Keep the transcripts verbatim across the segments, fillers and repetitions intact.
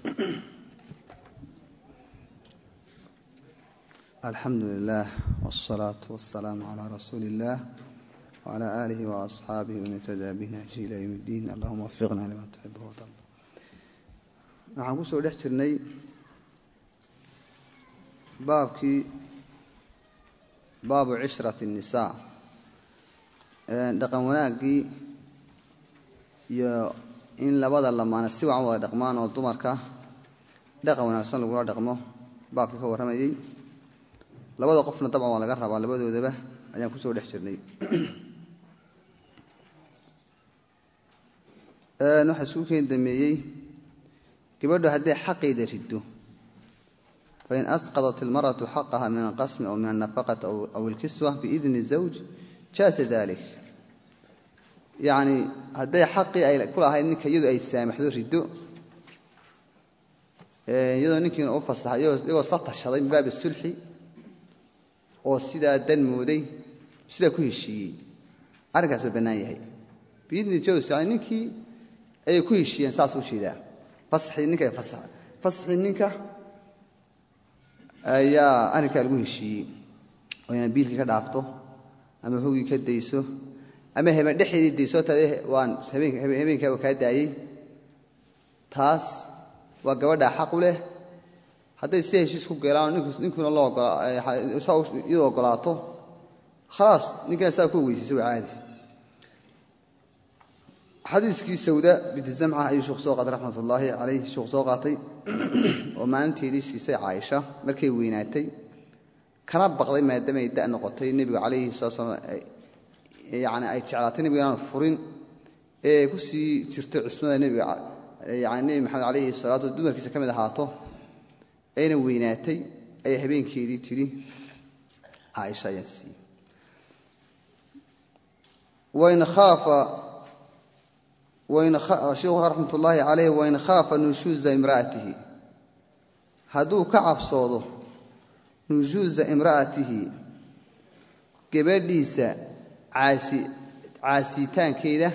الحمد لله والصلاة والسلام على رسول الله وعلى آله وأصحابه ومن تبع بهديه إلى يوم الدين. اللهم وفقنا لما تحبه وترضى. waxaan ku soo dhex jirnay baabkii baabu cishrati nisaa ee dhaqan wanaagii iyo in labada lamaana si wacan wada dhaqmaan oo dumarka dhaqan wanaagsan lagu dhaqmo baabkii ka waramayay labada qofna dabcan waa laga rabaa labadoodaba ayaan ku soo dhex jirnay ee waxa soo keen dameeyay gabadhu haddii xaqeeda riddo fa in asqadat almar'atu haqqaha min alqasm aw min an-nafaqati aw al-kiswa bi idni az-zawj jaasa dhalik yani haddii xaqii ay ku lahayd ninka iyadu ay saamaxdo riddo ee iyadoo ninkiina u fasaxayo iyagoo isla tashaday baab sulxi oo sidaa dan mooday sida ku heshiiyey arrinkaas oo bannaan yahay bi idni az-zawj yani ninkii ay ku heshiiyeen saas u jeedaa fasxi ninka fasax fasxi ninka ayaa arrinka lagu heshiiyey oo inay biilka ka dhaafto ama hoogi ka dayso ama heba dhexdeedii dayso taade waan habeenka habeenka ka daayay taas waa gabadha xaq u leh haday si heshiis ku galaan ninku ninkuna loo ogolaato ogolaato خلاص ninka saa ku weydiisay caadi حديث سوداء بنت زمعة أي شخص قات رحمة الله عليه شخص قاتي وما أنت ليش سي عائشة مركي ويناتي كان بقضي ما دام يدأ نقطتين النبي عليه الصلاة والسلام يعني أي شعلاتين بيان فرين إيه كسي ترتع اسمه النبي يعني محمد عليه الصلاة والسلام دون كيس كم هاته أين ويناتي أي هبين كيدي تري عائشة ينسي وإن خاف وإن خ... شيخ رحمة الله عليه وإن خاف نشوز امرأته هدو كعب صوده نشوز امرأته قبل ليس عاسي عاسيتان كده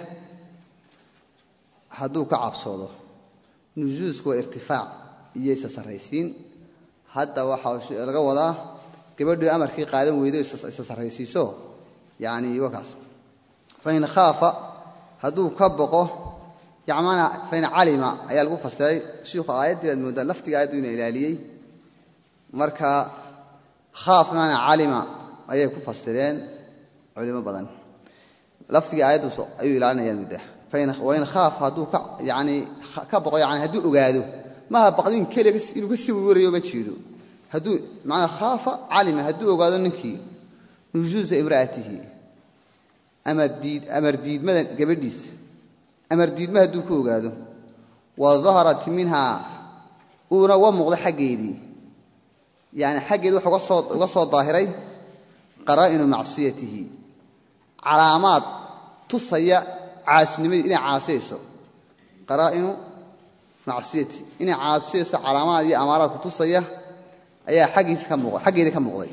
هدو كعب صوده نشوز هو ارتفاع يسا سريسين حتى وحاوش الغوضة قبل دو أمر كي قادم ويدو يسا سريسيسو يعني وكاس فإن خاف هدو كبقه يعني فين علم أي الغرفة سري شيوخ آيات المدة لفتي آيات من الإلهية مركا خاف معنى علم أي الغرفة سرين علم بدن لفتي آيات وسوء أي إلهنا المدة فين وين خاف هدو يعني كبقوا يعني هدو أجادو ما بقدين كله يس يلقسي ويوري وبتشيلو هدو معنى خاف علم هدو أجادو نكي نجوز امرأته أمر ديد أمر ديد ماذا قبل ديس أمر ديد ما هدو كو قادو وظهرت منها أورا ومغض حقيدي يعني حقيدو وقصد ظاهري قرائن معصيته علامات تصيّ عاسنمي إني عاسيسو قرائن معصيته إني عاسيسو علامات دي أمارات تصيّ أي حقيس كمغض حقيدي كمغض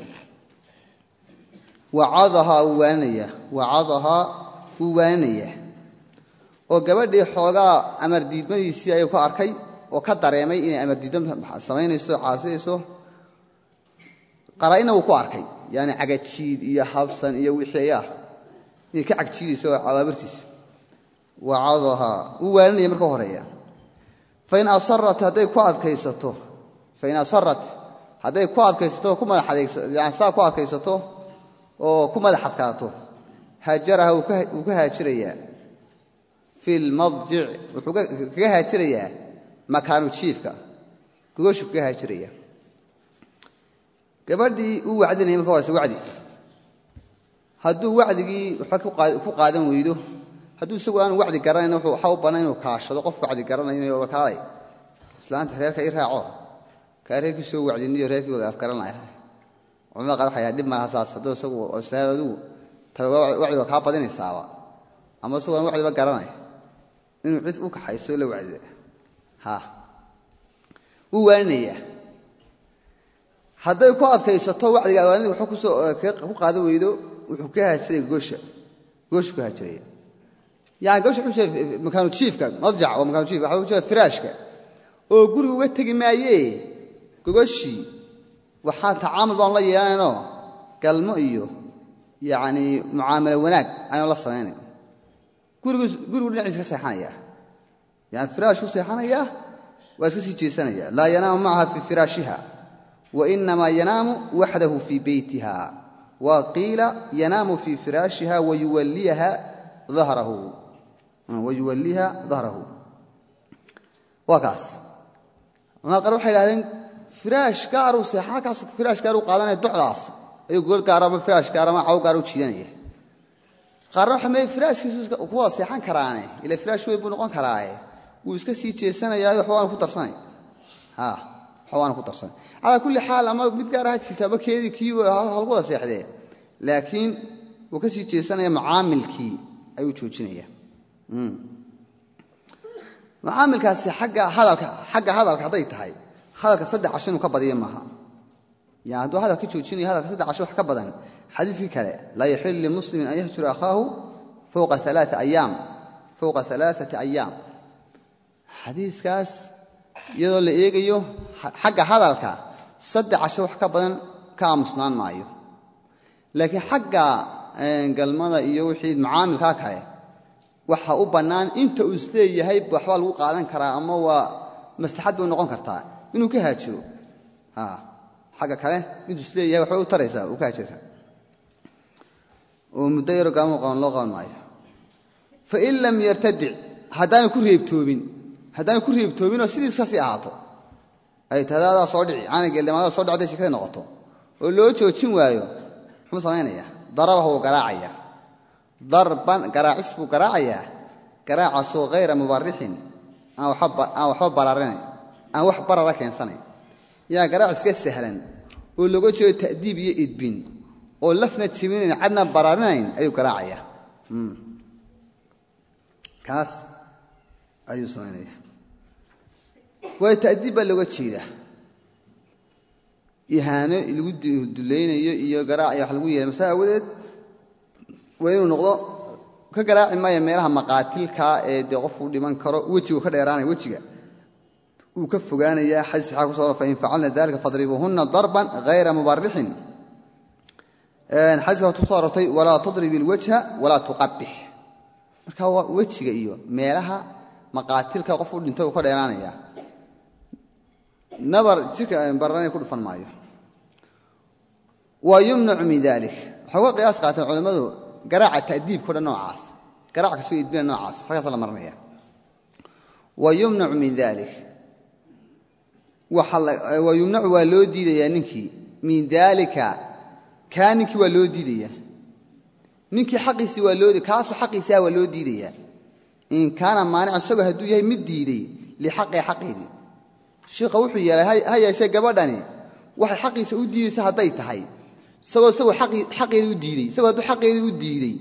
وعظها وانية وعظها وانية وقبل حوجا أمر ديد ما يصير يكون أركي وكدر يمي إن أمر ديد سمين يسوع عاسيسو قرأنا وكو أركي يعني عقد شيد يا حبسا يا وحياه يكعك شيد يسوع على برتيس وعظها وانية مركورية فإن أصرت هذا كواد كيسته فإن أصرت هذا كواد كيسته كم حديث يعني سا كواد كيسته oo kuma dhaxadkaato haajaraha uu ka haajiraya fil madji' wuxuu ka haajiraya makaanu jiifka gooshu ka haajiraya gabadhii uu wacdinay markaa waa wacdi haduu wacdigii waxa ku qaadan weydo haduu isagu aan wacdi garanayno wuxuu waxa u banaan inuu kaashado qof wacdi garanayo oo kaalay islaanta reerka i raaco kaareerkii soo wacdinayo reerkii wada afkaranaya وما قال حياة دم ما هساس هذا سو أستاذ هذا ترى وعد وكاب بدين الساوا أما سو وعد بقرناه إنه عد وك حيسول وعد ها هو أنيه هذا يقعد كيسته وعد قال وحكوا سو هو قاعد ويدو وحكيها شيء جوش جوش كها شيء يعني جوش حوش مكانه شيف كان مرجع ومكانه شيف حوش فراش كان oo guriga uga tagi maayee gogoshii waxaan tacaamul baan la yeelanayno galmo iyo yaani mucaamalo wanaag ayaan la sameeynay guriga guriga dhinaciisa ka seexanaya يعني فراش وسيحانيا واسكسي جيسانيا لا ينام معها في فراشها وإنما ينام وحده في بيتها وقيل ينام في فراشها ويوليها ظهره ويوليها ظهره وكاس ما قالوا حيلادين فراش كارو سيحا كاس فراش كارو قادنا الدعلاس يقول كارو فراش كارو ما عو كارو تشيدانيا قارو حمي فراش كيسوس كوا سيحان كراني إلى فراش ويبو نقون كراي ويسكا سي جيسانيا وحوان ku tarsanay ha حوان ku tarsanay على كل حال ما mid gaar ah kitaabkeedii kii halqada seexday laakiin uu ka sii jeesanaya macaamilkii ayuu joojinaya mm macaamilkaasi xagga hadalka xagga hadalka haday tahay hadalka saddex cashin ka badiyo maaha yaa haduu hadalka joojinayo hadalka saddex cashin wax ka badan xadiiskii kale la yahil lil muslimin an yahjura akhahu fawqa thalath ayyam fawqa thalathati ayyam xadiiskaas iyadoo la eegayo xagga hadalka saddex casho wax ka badan ka aamusnaan maayo laakiin xagga galmada iyo wixii macaamilka kale waxa u banaan inta uu isleeyahay waxba lagu qaadan karaa ama waa maslaxad u noqon kartaa inuu ka haajiro ha xagga kale intuu isleeyahay waxba u taraysaa uu ka haajirka oo mudayro gaamo qoon loo qoon maayo fa in lam yartadi hadaan ku reebtoobin hadaan ku reebtoobin oo sidiisa si ahaato ay tadaada soo dhici aan geelmada soo dhacday shakada noqoto oo loo joojin waayo muxuu sameeynaya darabahu garaacaya darban garaacis buu garaacaya garaaca soo غير mubarrihin aan waxba aan waxba bararin aan wax barara keensanay yaa garaacis ka sahlan oo lagu jeeyo taadiib iyo idbin oo lafna jibin cadna bararinayn ayuu garaacaya kaas ayuu sameeynaya way taadiib lagu jeeda ihaano lagu duleeynayo iyo garaac wax lagu yeelay masaawadeed way inuu noqdo ka garaaci ma meelaha maqaatilka ee de qof u dhiman karo wajiga ka dheeraanay wajiga uu ka fogaanaya xadiis xaq soo rafay facalna dalika fadribuhunna darban ghayra mubarrihin een xadiis soo rafay wala tadrib alwajha wala tuqabbih marka wajiga iyo meelaha maqaatilka qof u dhinto ka dheeraanaya nabar jirka barana ku dhufan maayo wa yumna min dalik hawa qiyaas qaatan culimadu garaaca taadiib ku noocaas garaaca soo idbina noocaas xagas la marnaya wa yumna min dalik wa yumna wa loo diidaya ninkii min dalika kaaniki waa loo diidaya ninkii xaqiisi waa loo kaas xaqiisa waa loo diidaya in kaana maanic asagoo haduu yahay mid diiday li xaqi xaqidi sheekhu wuxuu yeelay hay yeeshay gabadhani waxa xaqiisa u diidaysa haday tahay isagoo isagoo xaqi xaqeedu u diiday isagoo haduu xaqeedu u diiday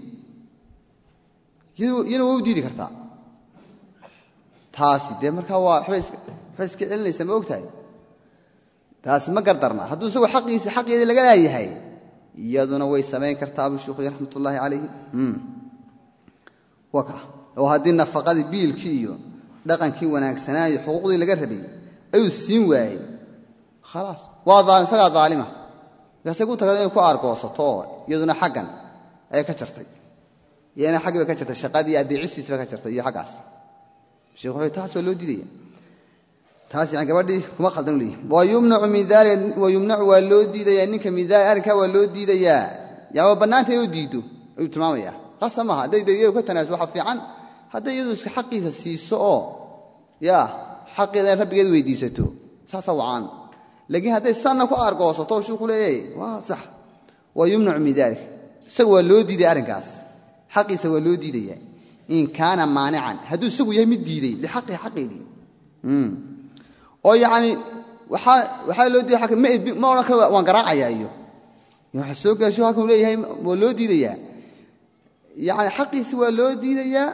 yinu u diidi kartaa taasi de marka waa waxba iska celinaysa ma ogtahay taasi ma gardarna haduu isagoo xaqiisa xaqeedu laga leeyahay iyaduna way sameyn kartaa abu sheekhu rahmatullahi alayhi mm waka oo hadii nafaqadii biilkii iyo dhaqankii wanaagsanaayo xuquuqdii laga rabay ayuu siin waayay خلاص waa daalim saga daalima gasagu tagay ku argoosato iyaduna xaqan ay ka jartay yeena xaqba ka jartay shaqadii adeecisiisa ka jartay iyo xaqaas sheekhu taas loo diiday taas aan gabadhii kuma qaldan leeyahay waa yumna min dalik waa yumna waa loo diiday ninka midaay arka waa loo diiday yaa banaanta inuu diido ayuu tilmaamaya qasamaha haday deeyo ka tanaas waxa fiican haday iyadu iska xaqiisa siiso oo yaa xaqeeda rabbigeed weydiisato saasa waan laakiin haday sanna ku argoosato sheekhu leeyahay waa sax waa yumna min dalik isagu waa loo diiday arinkaas xaqiisa waa loo diiday in kaana maanican haduu isagu yahay mid diiday li xaqi xaqeedii mm oo yaani waxa waxa loo diiday xaq ma ma oran karo waan garaacaya iyo waxa soo gaasho halka leeyahay waa loo diidaya yaani xaqiisa waa loo diidaya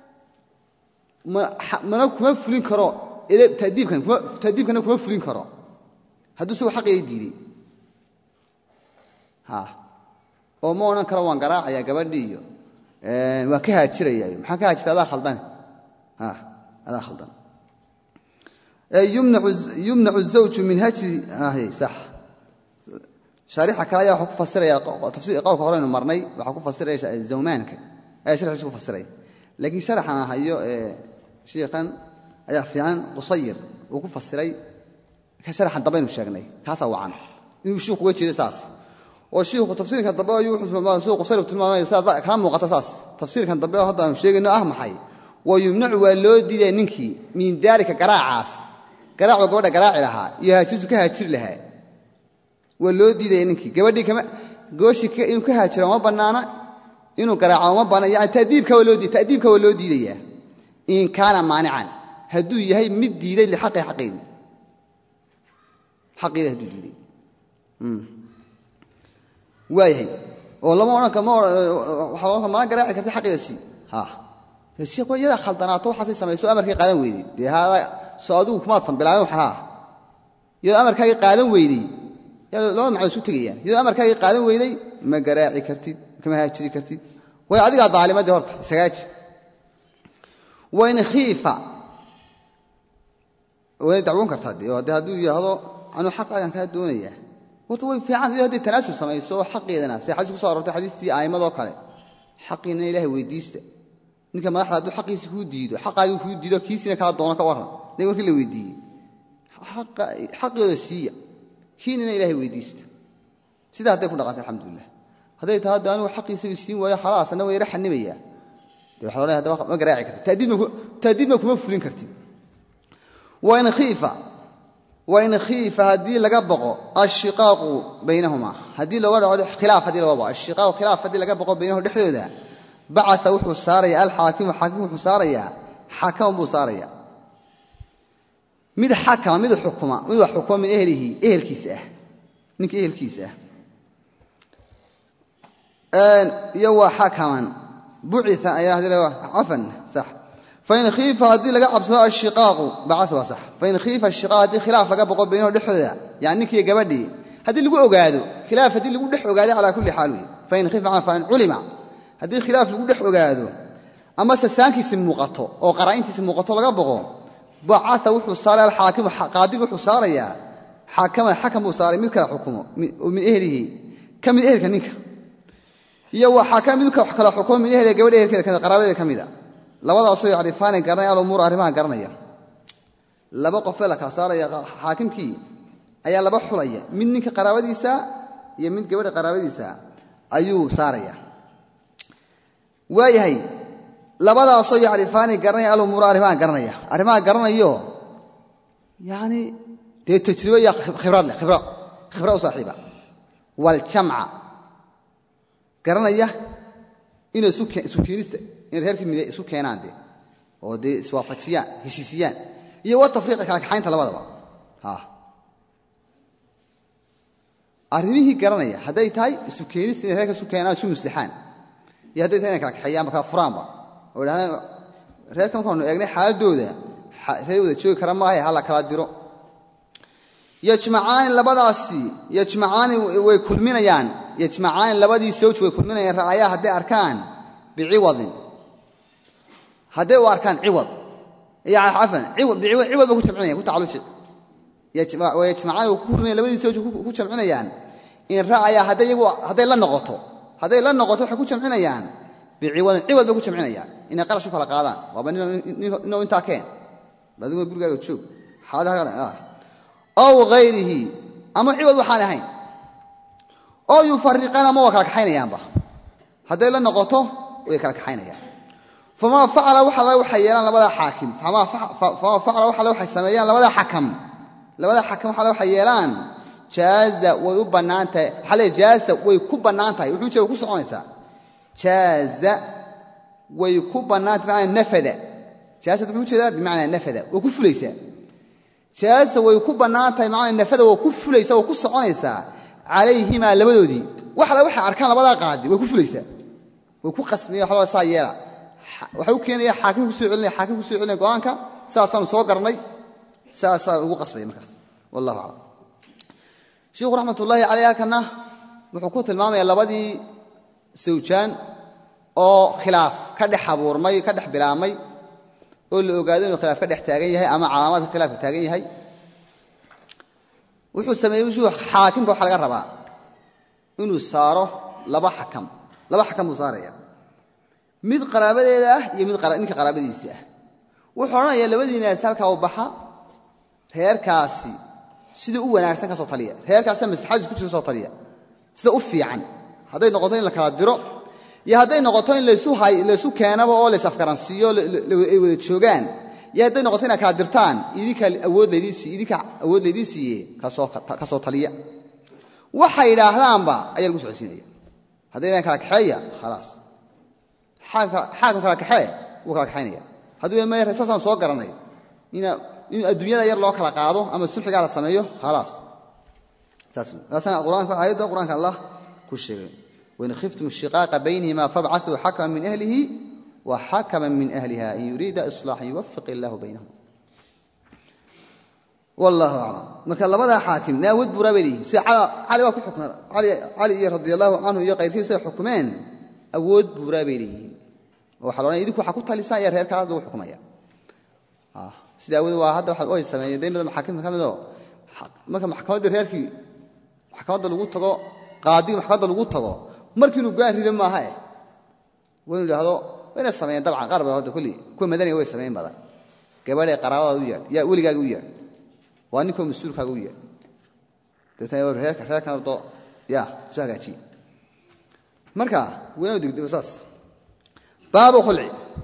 ma kuma fulin karo ila taadiibkan taadiibkan kuma fulin karo haduu soo xaqeedii diiday ha oo ma oran karo waan garaacaya gabadhii iyo ee waa ka haajiraya maxaa ka haajirada khaldan ha ada khaldan يمنع يمنع الزوج من هجر آه صح شارحة كلايا وحكو فسر يا تفسير قولك هورين مرني وحكو فسر يا زومانك أي شرح شو فسري لكن شرح أنا هيو شيخا أيعرف عن قصير وكو فسري كشرح الضبين وشاقني كاسا وعن يشوف وجه أساس والشيخ تفسير كان ضباه يوحد ما سوق قصير وتلمام يسار كلام مقتصاص تفسير كان ضباه هذا شيء إنه أهم حي ويمنع والودي ننكي من ذلك قراعاس قراع وقبل قراع لها يهاجز كهاجر لها والودي ننكي قبل كم جوش ك إنه كهاجر ما بنانا إنه قراع ما بنا يعني تأديب كولودي تأديب كولودي ذي إن كان مانعا هدو يهي مدي ذي لحق حقين حقين هدو ذي أمم وايهي والله ما أنا كمان وحوالك ما أنا قراءة كفتي حقي الشيء ها الشيء كوي يدا خلطناته وحصل سمي سو أمر كي قادم ويدي دي هذا صادوك ما تصم بالعالم وحها يدا أمر كي قادم ويدي يا لو معلوش تجيان يدا أمر كي قادم ويدي ما قراءة كرتي كما هاي تشري كرتي ويعدي قاعد ظالمة دهرت سجاج وين خيفة وين دعوون كرتادي وده هدو يا هذا أنا حق يعني كهدونية وطوي في عن هذه التناسل سمي سو حقي ذنا سي حديث صار حديث أي ماذا قال حقي إن إله ويديست إنك ما أحد عنده حقي سكودي حقه يكودي كيسنا كلا دونا كورنا ليه كل ويدي حق حق هذا الشيء كين إن إله ويديست سيدا هذا كنا قاتل الحمد لله هذا يتهدى أنا وحقي سويسين ويا خلاص أنا ويرح النبية ده حلونا هذا ما قراعي كرت تأديب تأديب مكمل فلين كرتي وين خيفة وإن خيف هذه لقبقوا الشقاق بينهما هذه لو وضع خلاف هذه لو وضع الشقاق خلاف هذه لقبقوا بينهم دحدودا بعث وحو ساريا الحاكم حاكم وحو ساريا حكم بو ساريا ميد حكم ميد حكمه ميد حكم من أهله أهل كيسه نك أهل كيسه أن يوا حكما بعث يا هذه عفن صح فإن خيف هذه لقى عبسها الشقاق بعثها صح فإن خيف الشقاق هذه خلاف لقى بقى بينه دحودا يعني كي جبدي هذه اللي جو قاعدوا خلاف هذه اللي جو دحوا قاعدة على كل حال فإن خيف عن فإن علم هذه خلاف اللي جو دحوا قاعدوا أما سسانك اسم مقطع أو قرائن اسم مقطع لقى بقى بعث وحو صار الحاكم قاضي وحو صار يا حاكم الحكم وصار من كلا حكمه ومن أهله كم من أهل كنيك يو حاكم من كلا حكم من أهله جبدي كذا كذا قرابة كم ذا لبدا soo yarifaan garanay al-umur arrimaha garanaya laba qof la ka saaraya xaakimkii ayaa laba xulaya mid ninka qaraabadiisa iyo mid gabadha qaraabadiisa ayuu saaraya waayahay labada soo yarifaan garanay al-umur arrimaha garanaya arrimaha garanayo yaani de tajriba ya khibrad leh khibra khibra u saaxiiba wal jam'a garanaya inay suuqinista in reerkii mid isu keenaan de oo de iswaafajiyaan heshiisiyaan iyo wada tafriiq kala kaxaynta labadaba ha arrimihii garanaya haday tahay isu keenista in reerka isu keenaan isu muslixaan iyo haday tahay kala kaxayaan marka furaanba oo dhaana reerkan koonu eegnay xaaladooda reer wada joogi kara maahay hala kala diro yajma'aan labadaasi yajma'aan way kulminayaan yajma'aan labadii sawj way kulminayaan raayaha haday arkaan bi'iwadin هذا واركان عوض يعني عفوا عوض بعوض عوض بكون جمعنا كنت على شيء يجمع ويجمعان وكورنا لبدي سوج كون جمعنا يعني إن رأي هذا يو هذا لا نقطه هذا لا نقطه حكون جمعنا يعني بعوض عوض بكون جمعنا يعني إن قال شوف على قاعدة وبني إنه أنت كين لازم يقول جاي تشوف هذا آه أو غيره أما عوض وحالهين أو يفرقنا ما وكلك حين يعني هذا لا نقطه ويكلك حين يعني فما فعل وحلا وحيلان لبدا حاكم فما فما فعل وحلا وحسميان لبدا حكم لبدا حكم وحلا وحيلان جاز ويبنانته حلا جاز ويكبنانته wuxuu jeeyo ku soconaysa جاز ويكبنانته macna nafada جاز wuxuu jeedaa macna nafada oo ku fulaysa جاز ويكبنانته macna nafada oo ku fulaysa oo ku soconaysa عليهما labadoodii waxa waxa arkaan labada qaadi way ku fulaysa way ku qasmiyo waxa la saayela waxa uu keenaya xaakim ku soo celinay xaakim ku soo celinay go'aanka saasaan soo garnay saasaan ugu qasbay markaas wallahu a'lam sheekhu rahmatullahi alayhi kana wuxuu ku tilmaamay labadii sawjaan oo khilaaf ka dhex abuurmay ka dhex bilaamay oo la ogaado inuu khilaaf ka dhex taagan yahay ama calaamadaha khilaafka taagan yahay wuxuu sameeyay wuxuu xaakimka waxa laga rabaa inuu saaro laba xakam laba xakam uu saaraya mid qaraabadeeda ah iyo mid ninka qaraabadiisa ah wuxuu oranayaa labadiina salka oo baxa reerkaasi sida u wanaagsan ka soo taliya reerkaasi maslaxad isku soo taliya sida u fiican haday noqoto in la kala diro iyo haday noqoto in la isu hay la isu keenaba oo la isafkaransiyo ay wada joogaan iyo haday noqoto in kala dirtaan idinka awood leediisi idinka awood leediisi ka soo ka soo taliya waxa yiraahdaanba ayaa lagu socodsiinaya haday kala kaxeeya خلاص xaaka xaaka kala kaxeeya uu kala kaxeynaya haduu ma yaraysan soo garanay ina in adduunyada yar loo kala qaado ama sulxiga la sameeyo خلاص saas asana quraanka ayada quraanka Allah ku sheegay وإن خفتم الشقاق بينهما فابعثوا حكما من أهله وحكما من أهلها إن يريد إصلاح يوفق الله بينهم والله أعلم marka labada xaakim naawad burabeli si cali waa ku xukmay cali cali رضي الله عنه iyo qaybkiisa xukumeen awood burabeli waxa loo idinku waxa ku talisan yar reerka aad u xukumaya ah sida awood waa hadda waxa ay sameeyeen deemada maxaakim kamid oo marka maxkamadda reerkii maxkamadda lagu tago qaadi maxkamadda lagu tago markii uu gaarido ma aha wuu yiraahdo inay sameeyeen dabcan qarba hada kulli ku madani way sameeyeen badan gabadhay qaraabada u yeer yaa weligaaga u yeer waa ninka mas'uulkaaga u yeer dadka reerka reerka ardo yaa saagaji marka weynoo digdigo saas baabu khulci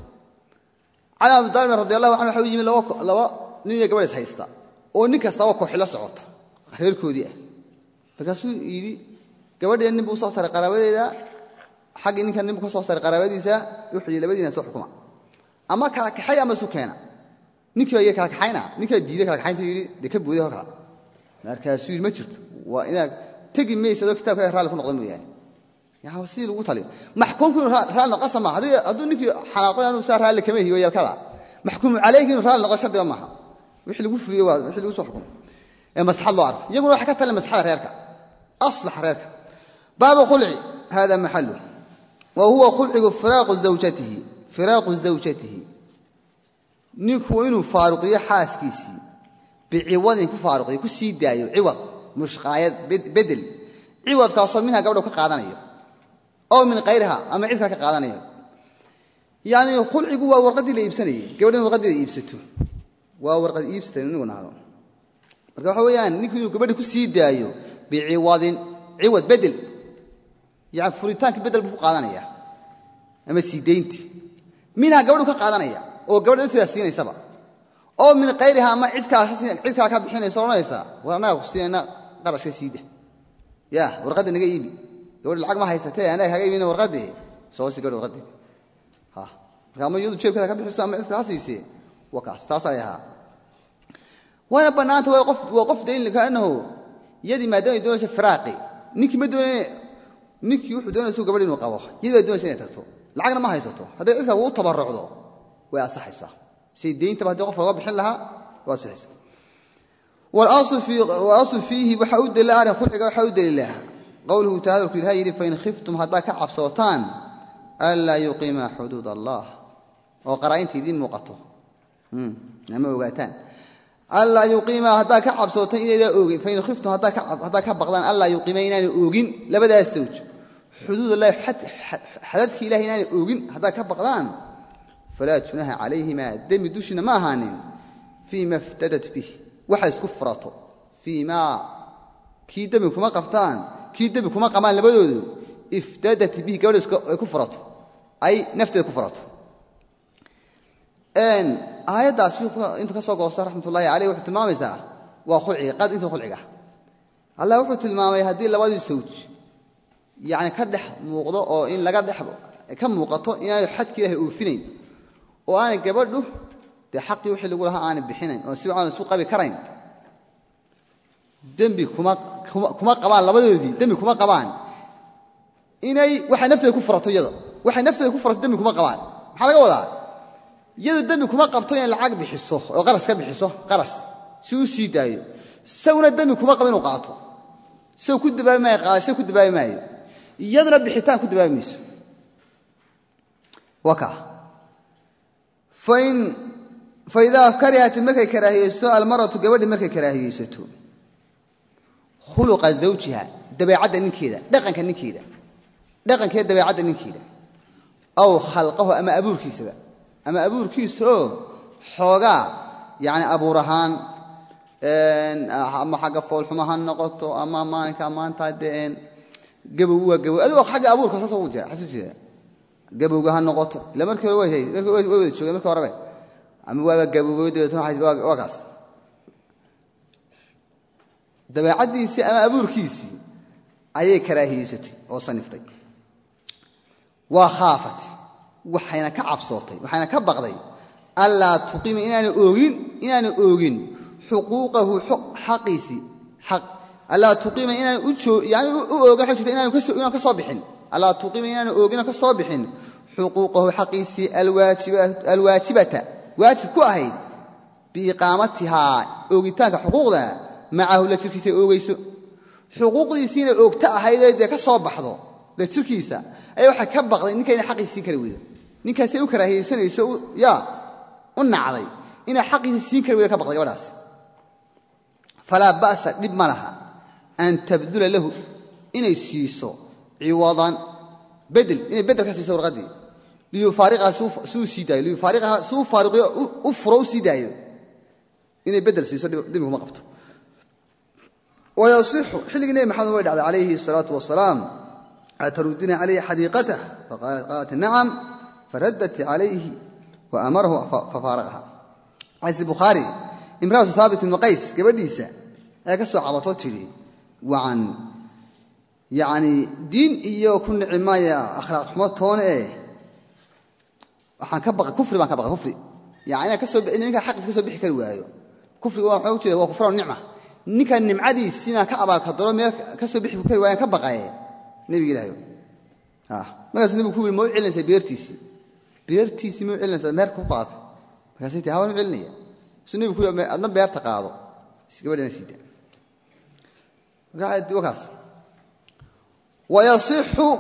ala Abu Talib radiyallahu anhu waxa yimi laba laba nin iyo gabadh is haysta oo nin kasta oo kooxilo socoto reerkoodii ah markaasuu yiri gabadhii nin buu soo saaray qaraabadeeda xaq ninka nin buu soo saaray qaraabadiisa wuxuu labadiina soo xukuma ama kala kaxay ama soo keena ninkii ay kala kaxayna ninkii diiday kala kaxaynta yiri dika buuday kala markaasuu ma jirto waa inaad tagi meesado kitaabka raali ku noqdo mooyaan yaa wasiil ugu tali maxkuumku raali noqo ma hadii aduu ninkii xanaaqay inuu saar raali kama hiyo yalkada maxkuum calayhi inuu raali noqo shardi ma aha wixii lagu fuliyo waa wixii lagu soo xukumo ee maslaxad loo arko iyaguna waxa ka tali maslaxada reerka aslax reerka باب خلع هذا محله وهو خلع فراق زوجته فراق زوجته نيكو انو فاروقيه حاسكيسي بعوض كو فاروقيه كو سي دايو عوض مش قايد بدل عوض كاسو منها غبدو ka qaadanayo oo min qeyrha ama cid ka qaadanayo yaani khulcigu waa warqadii la iibsanayay gabadhan warqadii la iibsato waa warqad iibsatay inuu naado marka waxa weeyaan ninkii inuu gabadha ku sii daayo bi'awadin عوض بدل يعني فريتانك بدل بو قادانيا اما سيدينتي منها غبدو ka qaadanaya oo gabadha inta siinaysa oo min qeyrha ma cid ka cid ka ka bixinaysa oranaysa warana ku siinayna qarashka siida ya warqad naga iibi gabadha lacag ma haysatay ana haga iibina warqadii soo si gabadha warqadii ha marka yadu jeebka ka bixiso ama cid ka siisay wakaas taas ay ahaa wana banaanta waa qof waa qof deyn ka annahu yadi maadaama doonaysa firaaqi ninkii ma doonay ninkii wuxuu doonaysa gabadh inuu qabo yadi doonaysa inay tagto lacagna ma haysato haday cidka uu tabarrucdo way asaxaysaa si deynta baad qof laga bixin lahaa waa saxaysa wal asl fi wa asl fihi waxaud la ara khulciga waxaud la qawluhu ta'ala fi hayri fa in khiftum hadda ka cabsootaan alla yuqima hudud allah oo qaraa'intii idin muuqato hmm nama ogaataan alla yuqima hadda ka cabsootaan inay oogin fa in khiftum hadda ka hadda ka baqdaan alla yuqima inay oogin labadaas sawj hudud allah حدثك إلهي إنني أوجن هذا كبقدان فلا تنهى عليهما دم دوشنا ما هانين فيما افتدت به وحد كفرته فيما كي دمك ما قفتان كي دمك ما قمان لبدود افتدت به قبل كفرته أي نفتد كفرته أن آية داسوق أنت كسوق وصار رحمة الله عليه وحد المامي زار وخلعي قد أنت خلعيه الله وحد المامي هذه لبادي سوج يعني كدح موقدو او ان laga dhaxbo ka muuqato inay xadki ilaahay uu finayn oo aan gabadhu de xaqi wixii lagu lahaa aan bixinayn oo si aan isku qabi karayn dambi kuma kuma qabaan labadoodii dambi kuma qabaan inay waxa nafteeda ku furato iyada waxa nafteeda ku furato dambi kuma qabaan waxa laga wadaa iyada dambi kuma qabto in lacag bixiso oo qaras ka bixiso qaras si uu sii daayo sawna dambi kuma qabin oo qaato soo ku dabaamay qaashay ku dabaamay يضرب بحيتان كنت باميس وكا فإن فإذا كرهت مركي كراهيسو المرأة قبل مركي كراهيسته خلق زوجها دبيعة نكيدة دقن كنكيدة دقن كيد دبيعة نكيدة أو خلقه أما أبور كيسة أما أبور كيسة حوجا يعني أبو رهان أما حاجة فول حما هالنقطة أما ما كمان تادين جبوا جبوا هذا حاجة أبور كسر وجه حسوسها جبوا هالنقطة لما ركوا وجهي ركوا وجه شو ركوا ربع أما وجه جبوا وجه ده حاجة وقاص دبي عدي سي أما أبور كيسي أي كراهيستي وصنفتي وخافت وحين كعب صوتي وحين كبغضي ألا تقيم إنني أوجين إنني أوجين حقوقه حق حقيسي حق ألا تقيم إنني أشو يعني أوجي حشت إنني كسو إنني كصابحين ألا تقيم إنني أوجين كصابحين حقوقه حقيسي الواجبة الواجبة واجب كواهيد بإقامتها أوجيتك حقوقها معه لتركيسي أوجيسو حقوق يسين أوجتها هيدا ده كصابحضو لتركيسة أيوة حكبق إنك إن حقيسي كرويه إنك سيوكره هي سنة يسوي يا قلنا علي إن حقيسي كرويه كبق يولاس فلا بأس لبملها أن تبذل له إن يسيسو عوضا بدل إن بدل كسيسو غدي ليفارقها سوف سو سيداي ليفارقها سوف فارق أفرو سيداي إن بدل سيسو دمه ما قبته ويصح حلق النبي محمد عليه الصلاة والسلام أتردين عليه حديقته فقالت نعم فردت عليه وأمره ففارقها عز البخاري امرأة ثابت بن قيس قبل ديسة أكسو عبطت لي وعن يعني دين إياه كن عماية أخلاق حمد هون إيه وحن كبق كفر ما كبق كفر يعني أنا كسو إنك حق كسو بيحكي الوايو كفر وحوتي وكفر النعمة نك النعمة دي سينا كأبا كضرام كسو بيحكي الوايو كبق إيه نبي الله ها ما قصدي نبي كل موعد لنا بيرتيسي بيرتيسي موعد لنا مارك وفاض فكاسيتي هاون علنية سنبي كل أنا بيرتقاضو سكبر نسيته قاعد وكاس ويصح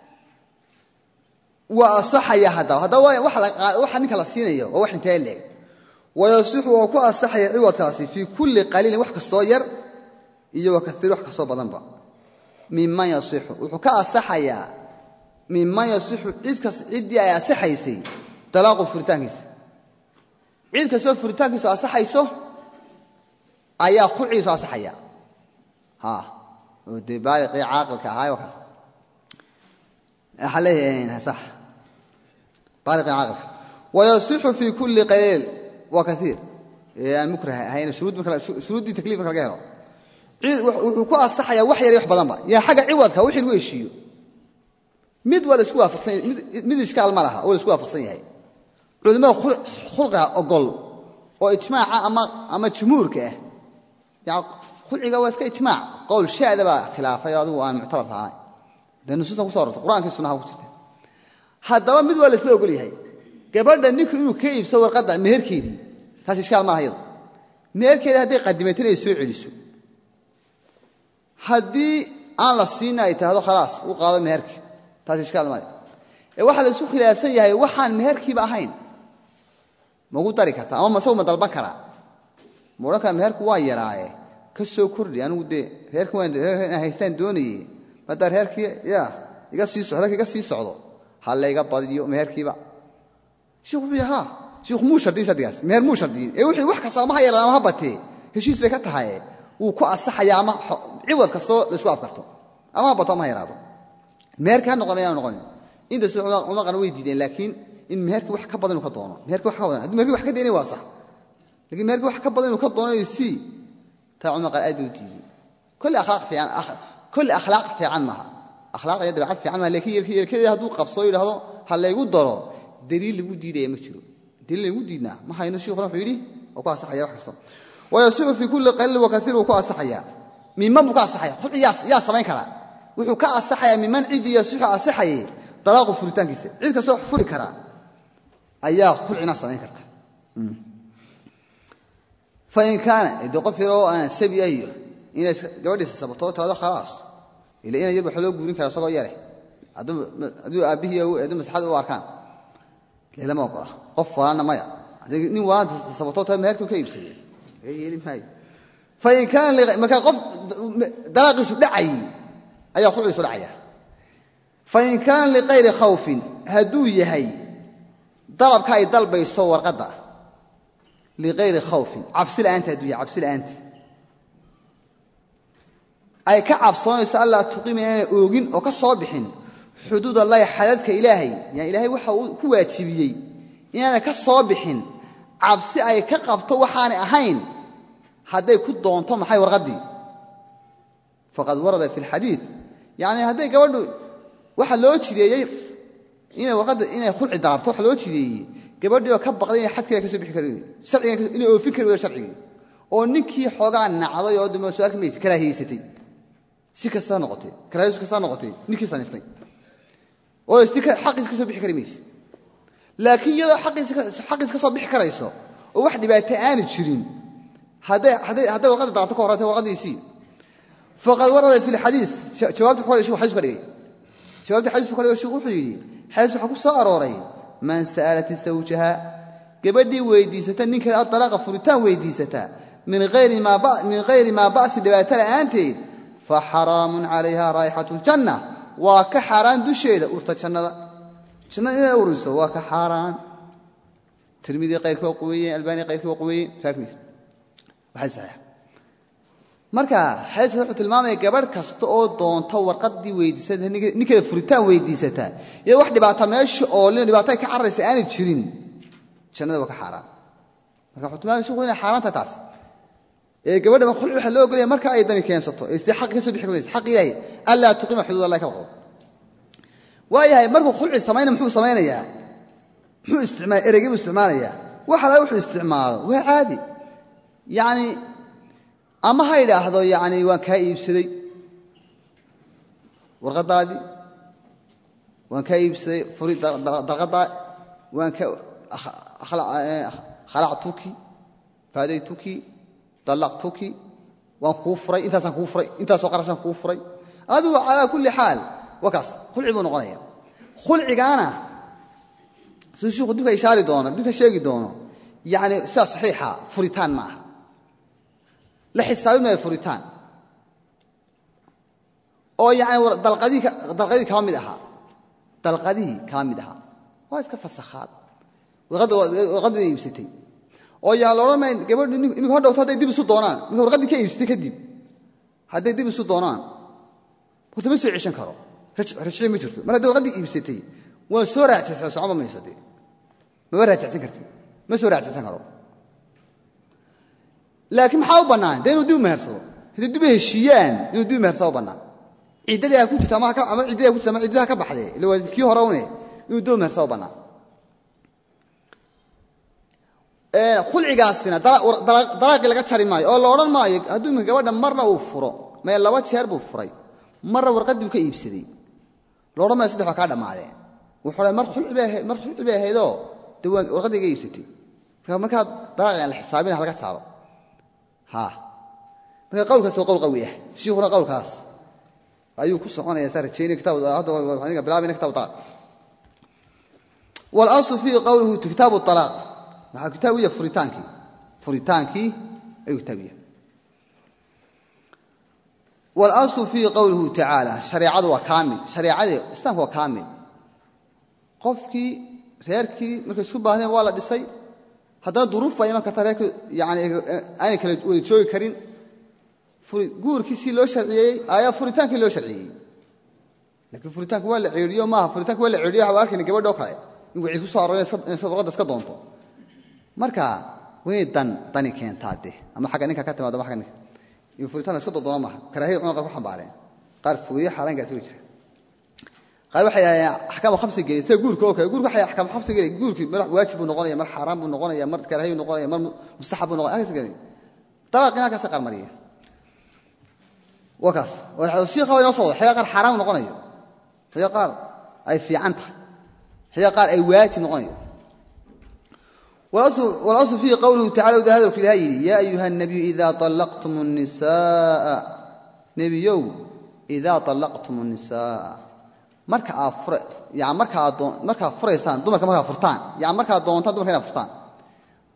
وأصح يا هذا هذا واحد واحد نكلا سينية وواحد تالي ويصح وكو أصح يا عوض كاسي في كل قليل واحد كصاير يجوا وكثير واحد كصوب ضنبا مما يصح وحكا أصحيا مما يصح عيد كس عيد يا أصحيسي طلاق فرتانكس عيد كسر فرتانكس أصحيسه أيا خلعي أصحيا ها ودي بالغ عاقل كهاي وكذا حليه صح بالغ عاقل ويصح في كل قليل وكثير يعني مكره هاي شروط مثلا شروط دي تكليف مثلا وحكو أصحيا وحي يروح بدنبا يا حاجة عوضك وحي الويشيو مد ولا سكوا فقصين مد مد إشكال مرها ولا سكوا فقصين هاي علماء خلق خلقها أقل وإجماع أما أما جمهور كه يعني خلق جواز كإجماع قول شاء ده بقى خلافه يا ذو أنا معتبر هاي ده نصوص وصارت القرآن كسنها وكتير هذا مد ولا سلوا قولي هاي قبل ده نيك إنه كيف سوى قدر مهر كيدي هذا إشكال ما هيض مهر كيدي هذه قدمت لي سوء عليسو هدي أنا الصينة يتهذا خلاص وقاضي مهرك هذا إشكال ما واحد يسوق إلى سيء واحد مهرك بأهين موجود طريقة أما مسوي مدل بكرة مرك مهرك وايد راعي كسو كردي أنا ودي مهرك وين هيستان دوني بدر مهرك يا يقصي صهرك يقصي صعده هلا يقبض يو مهرك بقى شوف بيها شوف مو شردين شردياس مهر مو شردين إيه وحي وح كسر ما هي لا ما هبطي هشيس بكتها هاي وكو أصح يا ما عوض كسر لسوا أفكرته أما بطل ما يرادو مهر كان نقول ما نقول إذا سوا وما قالوا يدين لكن إن مهرك وح كبضن وكطونه مهرك وح كبضن مهرك وح كديني واصح لكن مهرك وح كبضن وكطونه يسي تاع عمق الأدب وتيجي كل أخلاق في عن أخ كل أخلاق في عنها أخلاق يد بعد في عنها لكن كذا كذا هذو قبصوي هذا هلا يقول ضرر دليل وجود ده مشرو دليل وجودنا ما هي نشوف رفع يدي وقع صحيح وحصل ويسوع في كل قل وكثير وقع صحيح ممن بقع صحيح خذ يا يا سمين كلا وحكى صحيح ممن عيد يسوع صحيح طلاق فرتان كيس عيد كسوع فر كرا أيها كل عنا سمين كرت فإن كان إذا قفروا سبي أيه إن جودي السبطات هذا خلاص إلى إن يجيب حلوق بقولين كلا صغير يره أدو أدو أبيه أدو مسحد واركان لا ما أقرأ قف أنا ما nin waa sababtoo meherku ka iibsaday yeelin maayo fa in kaan marka qof dalaaqiisu dhacay ayaa khulciisu dhacaya fa in kaan liqayri khawfin haduu yahay dalabka ay dalbayso warqada liqayri khawfin cabsi la'aanta haduu yahay cabsi la'aanta ay ka cabsoonayso Allah tuqiimina oogin oo ka soo bixin xuduud Allah xadadka ilaahay yani ilaahay waxa uu ku waajibiyay inaana ka soo bixin cabsi ay ka qabto waxaan ahayn haday ku doonto maxay warqadii faqad warada fi alhadith yani haday gabadhu waxa loo jireeyay inay warqada inay khulci dalabto waxa loo jireeyay gabadhii oo ka baqday inay xadkeeda ka soo bixi karin sharciga inay oo fikir weeyo sharciga oo ninkii xoogaa nacday oo dimo soo arkmaysa kala haysatay si kasta noqotay kala hayso kasta noqotay ninkii saniftay oo istika xaqiisa ka soo bixi karin laakiin iyada xaqiisa xaqiisa ka soo bixi karayso oo wax dhibaato aan jirin هذا هذا هذا وقت ضعتك ورثة وقت يسي فقد ورد في الحديث جوابت حوالي شو حديث فريق جوابت حديث فريق شو حديث حديث حكوا صاروري من سألت زوجها قبل ويدي ستنك الطلاق فرتان ويدي ستا من غير ما بأ من غير ما بأس لباتل أنت فحرام عليها رائحة الجنة وكحرام دشيدة أرت الجنة جنة إلى أورث وكحرام ترمذي قيث وقوي الباني قيث وقوي فاكميس waxay sax marka xayis wuxuu tilmaamay gabar kasta oo doonto warqadii weydiisada ninkeeda furitaan weydiisata iyo wax dhibaato meesha oo leen dhibaato ka carraysa aan jirin jannada waa ka xaraan marka wuxuu tilmaamay suuq inay xaraanta taas ee gabadha ma khulci waxa loo ogolay marka ay dani keensato ee si xaq ka soo bixi karaysa xaq ilaahay alla tuqima xuduud Allah ka waqo waayahay markuu khulci sameeyna muxuu sameeynaya muxuu isticmaal ereyga isticmaalaya waxa la wuxuu isticmaalo waa caadi يعني أما هاي لحظة يعني وان كايب سدي ورقدادي وان كايب سدي فريد ضغطا وان ك خلع خلعتوكي فاديتوكي طلقتوكي وان كفري انت سان كفري انت سوقر سان كفري هذا على كل حال وكاس خلع بن غنيا خلع انا سوسو قدك اشاره دونا دك شيغي دونا يعني صحيحه فريتان معها لا حساب ما فريتان او يعني دلقدي دلقدي كامل اها دلقدي كامل اها waa iska fasaxaad warqad warqad iibsatay oo yaa la oranay gabadhu inuu hor dhawto haday dib isu doonaan inuu warqad ka iibsatay kadib haday dib isu doonaan wuxuu ma soo cishan karo rajci ma jirto mar haday warqad iibsatay waa soo raacaysaa socoma ma isadii ma raacaysan kartid ma soo raacaysan karo laakiin maxaa u banaan deenu dib mehersado hadii dib heshiyaan inuu dib mehersado banaan ciidada ku jirta ma ka ama ciidada ku jirta ma ciidada ka baxday ilaa kii hore una inuu dib mehersado banaan ee khulcigaasina dalaaq laga jari maayo oo la oran maayo haduu gabadha marna uu furo ma laba jeer buu furay marna warqad uu ka iibsaday la oran maayo saddex ka dhamaadeen wuxuu mar khulci baa mar khulci baa haydo dawaan warqad iga iibsatay marka dalaaq la xisaabin halka saaro ha marka qowlkaas waa qowl qawi ah sheekuna qowlkaas ayuu ku soconaya sarjeeyay kitaab hada waxaan bilaabay kitaab talaq wal asl fi qawlihi kitab at-talaq waxa kitaabiya furitaanki furitaanki ay kitaabiya wal asl fi qawlihi ta'ala shariicadu waa kaamil shariicadu islaamku waa kaamil qofki reerkii markay isku baahdeen waa la dhisay haddana duruuf ay ma kartaa reerku yaani ay kala wada joogi karin guurkiisii loo sharciyay ayaa furitaanki loo sharciyay laakiin furitaanku waa la ceeriyo ma aha furitaanku waa la ceeriyo waxa arkay gabadho kale in wixii ku soo aroorey warqad iska doonto marka way dan tani keentaade ama xaga ninka ka timaado xaga ninka in furitaan iska doono ma karaahay cunqa ku xambaareen qaar fuudiyo xaraan gaartay jira qaar waxa ay ahkaam khamsi geeyay guurka oo kale guurka waxa ahkaam khamsi geeyay guurki mar waajib noqonaya mar xaraam buu noqonaya mar karaahay noqonaya mar mustahab buu noqonaya agas geeyay talaqina ka saqar mariya wakaas waxa si qawl inoo soo xayaa qaar xaraam noqonayo xayaa qaar ay fiicanta xayaa qaar ay waajib noqonayo والاصل والاصل في قوله تعالى وهذا في الهي يا ايها النبي اذا طلقتم النساء نبيو اذا طلقتم النساء marka afur yaa marka doon marka fureysaan dumarka marka furtaan yaa marka doonta dumarka inay furtaan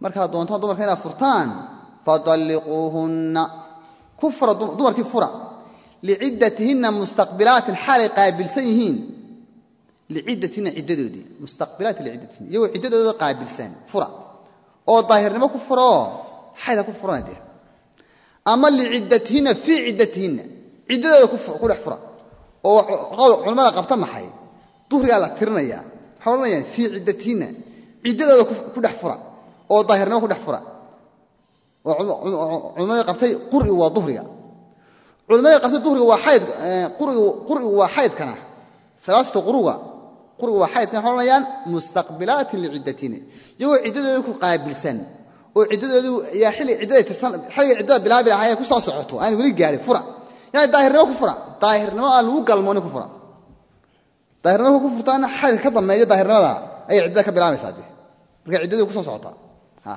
marka doontaan dumarka inaa furtaan fadalliquhunna kufra dumarkii fura li'iddatihinna mustaqbilatin xalay qaabilsan yihiin li'iddatihinna iddadoodii mustaqbilat li'iddatihinna iyo iddadooda qaabilsan fura oo daahirnimo ku furo xayda ku furanade ama li'iddatihinna fi iddatihinna iddadooda ku fura ku dhex fura oo qowl culimada qabta maxay duhriga la tirinaya xawlanayaan fi iddatihinna iddadooda ku dhex fura oo daahirnimo ku dhex fura oo culimada qabtay qur'i waa duhriga culimada qabtay duhriga waa xayd qur'igu qur'igu waa xayd kana salaasta quruga qur'igu waa xayd kana xawlanayaan mustaqbilat li'iddatina iyo iddadooda ku qaabilsan oo iddadoodu yaa xilli iddada tasan xilli iddada bilaabi ahay ku soo socoto aan wali gaarin fura yaa daahirnimo ku fura daahirnimo aan lagu galmoon ku fura daahirnimo ku furtaana xayd ka dameeyo daahirnimada ay iddada ka bilaabaysaa marka iddadu ku soo socota ha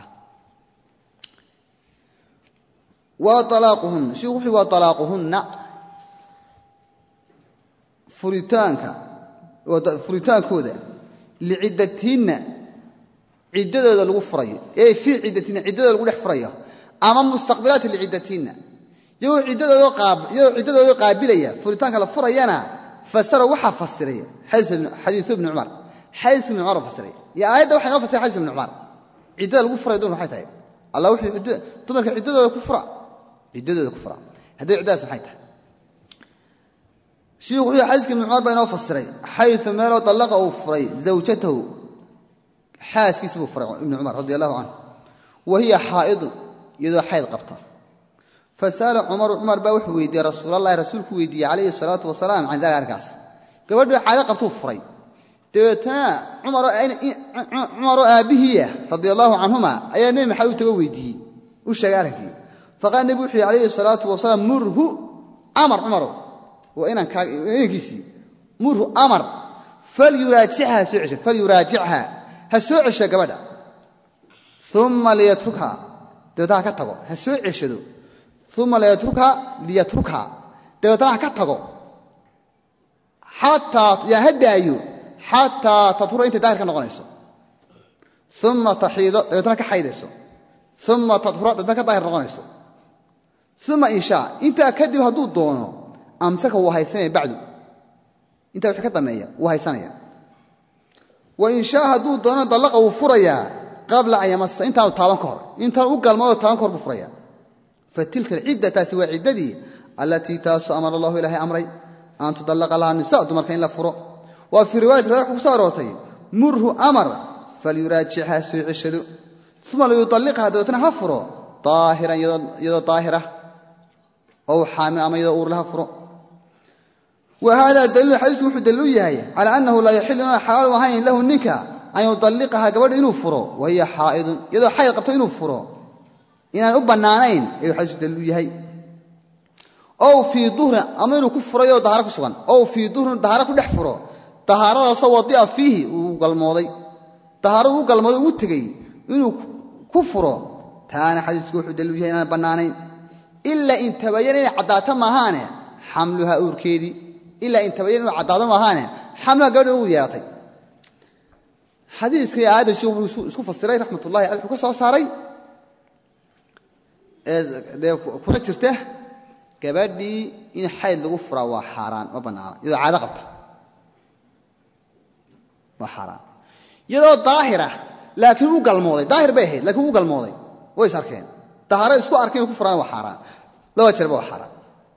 wa talaquhun shi wuxuu wa talaquhunna furitaanka wa furitaankooda li'iddatihinna iddadooda lagu furayo ee fi iddatina iddadooda lagu dhex furayo ama mustaqbilat li'iddatina iyo iddadooda qaab iyo iddadooda qaabilaya furitaanka la furayana fasara waxa fasiray hadith ibn umar hadith ibn umar fasiray يا آيات واحد نفس حديث ابن عمر عدة الكفر دون حيتها الله وحي تملك عدة الكفر عدة الكفر هذا عدة صحيحة شيخ حديث ابن عمر بين فسرين حيث ما لو طلق أو فري زوجته حاس كسبه فرع ابن عمر رضي الله عنه وهي حائض يذو حائض قبطة فسأل عمر عمر باوح ويدي رسول الله رسولك ويدي عليه الصلاة والسلام عن ذلك الكاس قبل حائض قبطه فري تنا عمر عمر أبيه رضي الله عنهما أي نبي حاول تويدي وشجارك فقال النبي عليه الصلاة والسلام مره أمر عمر وإن كان كيسي مره أمر فليراجعها سعش فليراجعها هالسعش قبله ثم ليتركها تبتها كتغو هالسعش ذو ثم ليتركها ليتركها تبتها كتغو حتى يهدى أيوه حتى تطهر انت داهر كنقونيسو ثم تحيض يترك حيدسو ثم تطهر دك داهر نقونيسو ثم ان شاء انت كدب هدو دونو امسك هو هيسنه بعد انت وخ كدميا وهيسنيا وان شاء هدو دونو دلق وفريا قبل ان يمس انت تابن كهر انت او قلمو تابن كهر بفريا فتلك العده تسوى عددي التي تاس امر الله الهي امري ان تطلق لها النساء دمركين لا فرو وفي رواية رايح وصارتي مره أمر فليراجعها سوء الشدو ثم ليطلقها دوتنا هفرو طاهرا يدا طاهرة أو حامل أما يدا أور لها فرو وهذا دليل حديث وحد دليل على أنه لا يحل لنا حلال وهين له النكاح أن يطلقها قبل إنه فرو وهي حائض يدا حائض قبل إنه فرو إن أبا النانين أي حديث دليل أو في ظهر أمير كفر يدا ظهرك سبحان أو في ظهر ظهرك دحفرو طهارة صوتي فيه وقلمودي طهارة وقلمودي وتجي إنه كفره ثاني حديث كوح دلويه أنا بنانين إلا إن تبين عداتها مهانة حملها أوركيدي إلا إن تبين عداتها مهانة حملها قبل وياتي حديث كي عاد شوف شوف السراي رحمة الله عليه وكسر ساري ده كل شرته كبدي إن حيل غفرة وحرام وبنان إذا عاد قبته وحرام يدو ظاهرة لكن هو قلموضي ظاهر به لكن هو قلموضي ويس أركين طهارة اسكو أركين كفران وحرام لو أتشربه وحرام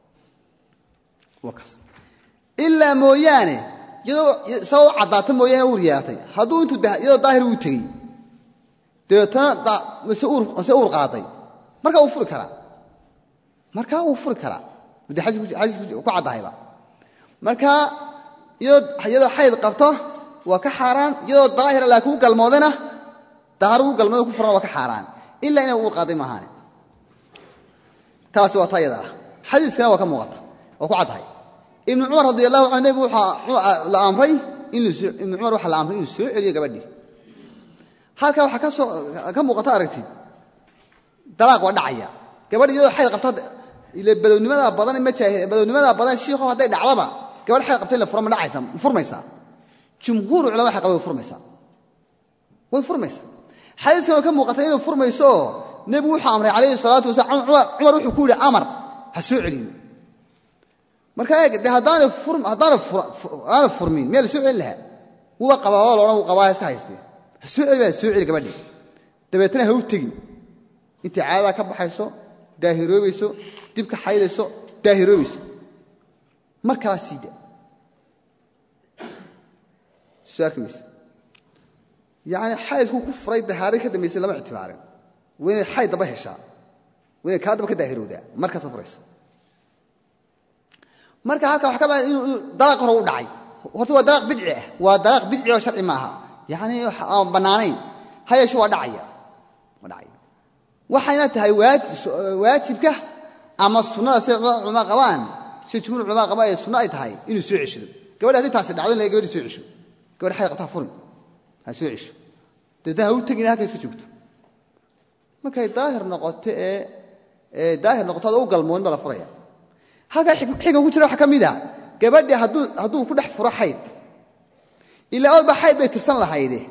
وكس إلا موياني يدو سوى عدات موياني ورياتي هدو انتو يدو ظاهر وتري تنا مسؤول مسؤول قاضي مركا وفر كلا مركا وفر كلا بدي حاسب حاسب كعد هايبا مركا يدو يدو حيد قبطه وكحران يدو ظاهر لكن قلمودنا دارو قلمودو كفران وكحران إلا إنه أقول قاضي مهاني تاسوا طيدا حديث كنا وكم وقت وكعد هاي ابن عمر رضي الله عنه بوحى الأمري إنه ابن عمر وحى الأمري إنه سوء عليه قبلي هالك وحى كم كم وقت أركتي طلاق ودعية قبل يدو حيد قبض إلى بدو لماذا بدن ما تشاه بدو لماذا بدن الشيخ هذا دعوة قبل حيد قبض الفرم دعيسة فرميسة جمهور العلماء حقوا فرميسة وين فرميسة xadiiska ka muuqatay inuu furmayso nabigu wuxuu amray calayhi salaatu wasalaam Umar wuxuu ku yiri amar ha soo celiyo marka ay hadaan furm hadaan aan furmin meel soo celin laha huwa qabaa oo loo qabaa iska haystay ha soo celiyo soo celiyo gabadhi dabeetana ha u tagin inta caada ka baxayso daahiroobayso dibka xaydayso daahiroobayso markaas siida saakmis يعني حايد كو كفري دهاري كدا ميسي لما اعتبارين وين حايد دبا هشا وين كادبا كداهيرودا marka safrayso marka halka wax ka baa inuu daaq hore u dhacay horta waa daaq bidci ah waa daaq bidci oo sharci maaha yani aan banaanayn hayasho waa dhacaya waa dhacay waxayna tahay waajibka ama sunnada sida culama qabaan si jumhur culama qabaa ay sunna ay tahay inuu soo cesho gabadha hadii taasi dhacdo in gabadha soo cesho gabadha xayd qabtaa furin ha soo cesho dadaan u tagin halka iska joogto markay daahir noqoto ee ee daahir noqoto oo galmoon bala furaya halka xiga ku jira waxa kamida gabadhi haduu haduu ku dhex furo xayd ilaa oo ba xayd bay tirsan lahayde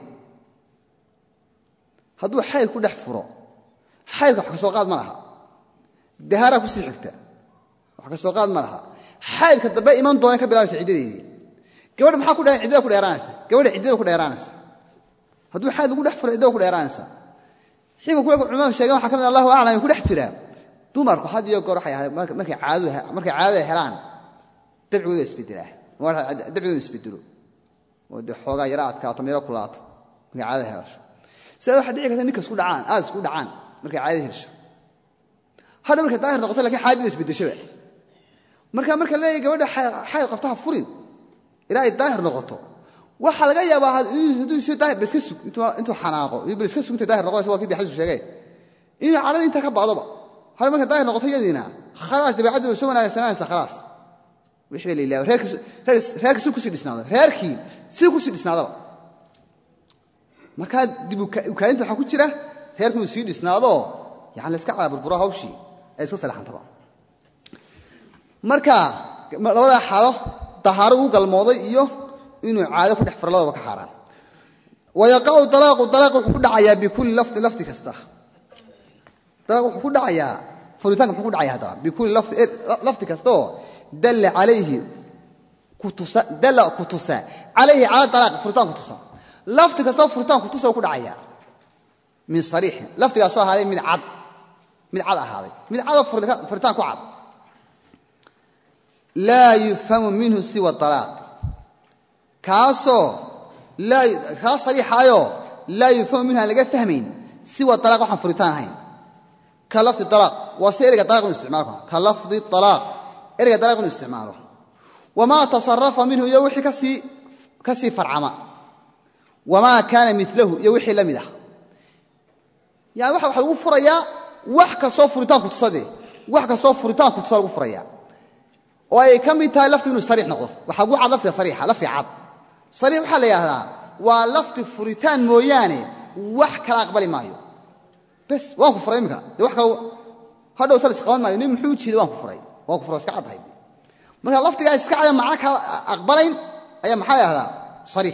haduu xayd ku dhex furo xaydka wax ka soo qaad ma laha dahara ku sii xigta wax ka soo qaad ma laha xaydka dambe iman doona ka bilaabay ciidadeedii gabadha maxaa ku dhahay ciidada ku dheeraanaysa gabadha ciidada ku dheeraanaysa haduu xayd ugu dhex furo ciidada ku dheeraanaysa xiga ku culimadu sheegay waxa kamid Allahu a'lam ku dhex jira dumarku had iyo goor waxay markay caado markay caado helaan dabcooda isbeddelaa wala dabcooda isbeddelo wada xoogaa yaraadka tamiro ku laato markay caado helaan sida waxa dhici karta ninka isku dhacaan aad isku dhacaan markay caado hesho hada markay daahir noqoto laakiin xaadin isbeddeshaba marka marka leeyahay gabadha xayd qabtaha furin ilaa ay daahir noqoto waxa laga yaabaa haduu si daahir bas ka sug intuu intuu xanaaqo iyo bas ka sugta daahir noqoto waa kidii xadiis sheegay in calada inta ka baadaba hal marka daahir noqoto yadiina khalaas dabeecadu soo wanaagsanaysa khalaas wixii leeyahay reerka reerka si ku sii dhisnaado reerkii si ku sii dhisnaado marka dib u kaalinta waxa ku jira reerku sii dhisnaado yaani la iska cala burbura hawshii ay iska salaxantaba marka labada xaalo tahaaro u galmooday iyo inuu caado ku dhex farlada ka xaraan wayaqaw talaaqu talaaqu wuxuu ku dhacayaa bi kulli lafti lafti kasta talaaqu wuxuu ku dhacayaa furitaanka wuxuu ku dhacayaa hada bi kulli lafti lafti kasta dalla alayhi kutusa dalla kutusa alayhi ala talaaq furitaanka kutusa lafti kasta furitaanka kutusa ku dhacayaa min sariix laftiga soo haaday mid cad mid cad ahaaday mid cad furitaanka cad la yufhamu minhu siwa talaaq كاسو لا خاص ريحايو لا يفهم منها لقى فهمين سوى الطلاق وحن فريتان هين كلفظ الطلاق وسيرك الطلاق واستعماله كلفظ الطلاق ارجع الطلاق واستعماله وما تصرف منه يوحي كسي كسي فرعما وما كان مثله يوحي لمده يعني واحد واحد وفريا وحك صوف فريتان كتصدي وحك صوف فريتان كتصدي وفريا واي كم يتا لفظ انه صريح نقضه وحقو عاد لفظ صريحه لفظ عاد صريح waxa la yiraahdaa waa lafti furitaan mooyaane wax kala aqbali maayo bas waan ku furay imka wax kale hadhow talis qaban maayo nin muxuu jiiday waan ku furay waan ku furay iska cadahay marka laftiga iska cad macna kala aqbalayn ayaa maxaa yiraahdaa صريح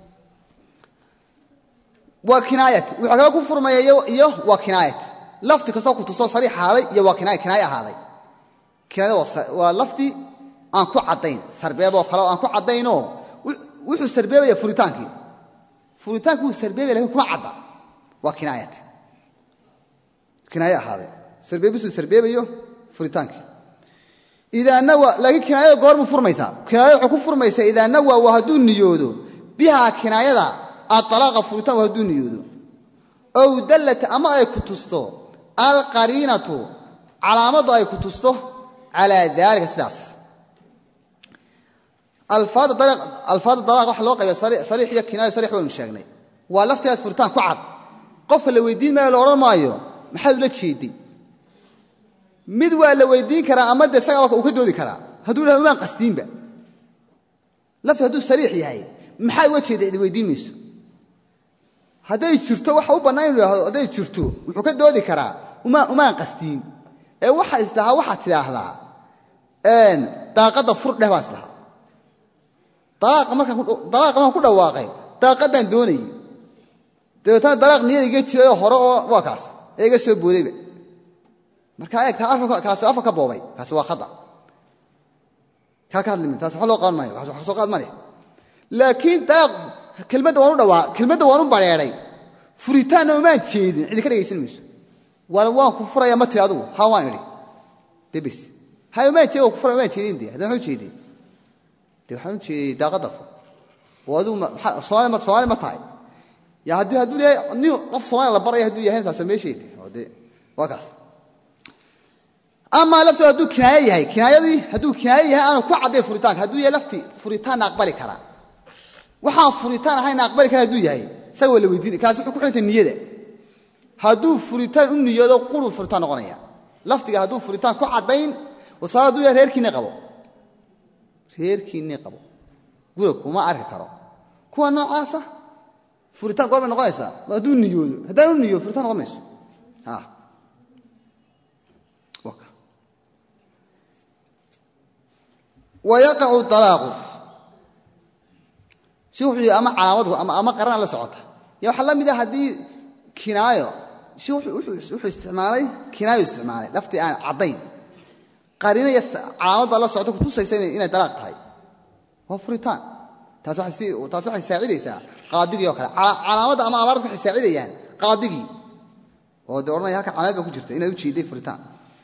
waa kinaayat waxa kale ku furmayo iyo waa kinaayat lafti kasoo ku tuso صريح haaday iyo waa kinaayat kinaaya haaday kinaayada waa lafti aan ku cadayn sarbeebo kale aan ku cadayno wuxuu sarbeebaya furitaankii furitaanku sarbeebay laakiin kuma cadda waa kinaayat kinaaya ahade sarbeebisu sarbeebayo furitaankii idaa nawa laakiin kinaayada goormu furmaysa kinaayada wuxuu ku furmaysa idaa nawa waa haduu niyoodo biha kinaayada at-talaaqa furitaan waa haduu niyoodo aw dallat ama ay ku tusto al-qariinatu calaamadu ay ku tusto ala daalika sidaas الفاظ الطلاق الفاظ الطلاق wax loo qaybay sariix sariix iyo kinaaya sariix waan sheegnay waa lafteed furtaan ku cad qof la weydiin ma la oran maayo maxay la jeeday mid waa la weydiin karaa ama de isaga uu ka doodi karaa haduu la imaan qasdiinba lafteed haduu sariix yahay maxay wajeeday cid weydiin mayso haday jirto waxa u banaan yahay haday jirto wuxuu ka doodi karaa uma uma qasdiin ee waxa islaha waxa tiraahdaa een daaqada fur dheh waa islaha طلاق marka طلاق ma ku dhawaaqay daaqadan doonay deetan dalaaq niyada iga jiray hore oo waa kaas eega soo boodayba marka ay ka arko kaas afa ka boobay kaas waa khada ka ka hadlimi taas waxa loo qaan maayo waxa soo qaad maayo laakiin dalaaq kelmadda waan u dhawaa kelmadda waan u bareeray furitaan ma jeedin cid ka dhageysan mayso wala waan ku furaya ma tiri adigu ha waan iri debis hay ma jeedo ku furaya ma jeedin dii hadan wuxuu jeedin dii waxaan jeeday daaqada fu wadu Soomaali ma Soomaali ma tahay ya hadii haduu leeyahay ni qof Soomaali la baray haduu yahay taas meesheedii wade waa kaas ama laftu haduu kinaaya yahay kinaayadii haduu kinaaya yahay aan ku caday furitaan haduu yahay lafti furitaan aqbali kara waxa furitaan ahayn aqbali kara haduu yahay sawa la weydiin kaas wuxuu ku xintay niyada haduu furitaan u niyado quru furitaan noqonaya laftiga haduu furitaan ku cadayn wasaadu yahay reerkiina qabo reerkiina qabo guriga kuma arki karo kuwa noocaasa furitaan goorma noqonaysa haduu niyoodo hadaan niyo furitaan noqonayso ha waka ويقع الطلاق شوفي أما علامته أما أما قرنا لا سعته يا حلا ميدا هدي كناية شوف وش وش استعمالي كناية استعمالي لفتي أنا عضين قارنة يست علامة الله سعته كتوسع سنة إن طلاق هاي وفريتان تاسع سي وتاسع يساعد يساعد قاضي يوكل علامة أما أمرت يساعد يعني قاضي ودورنا ياك علامة كجرت إنه يشي دي فريتان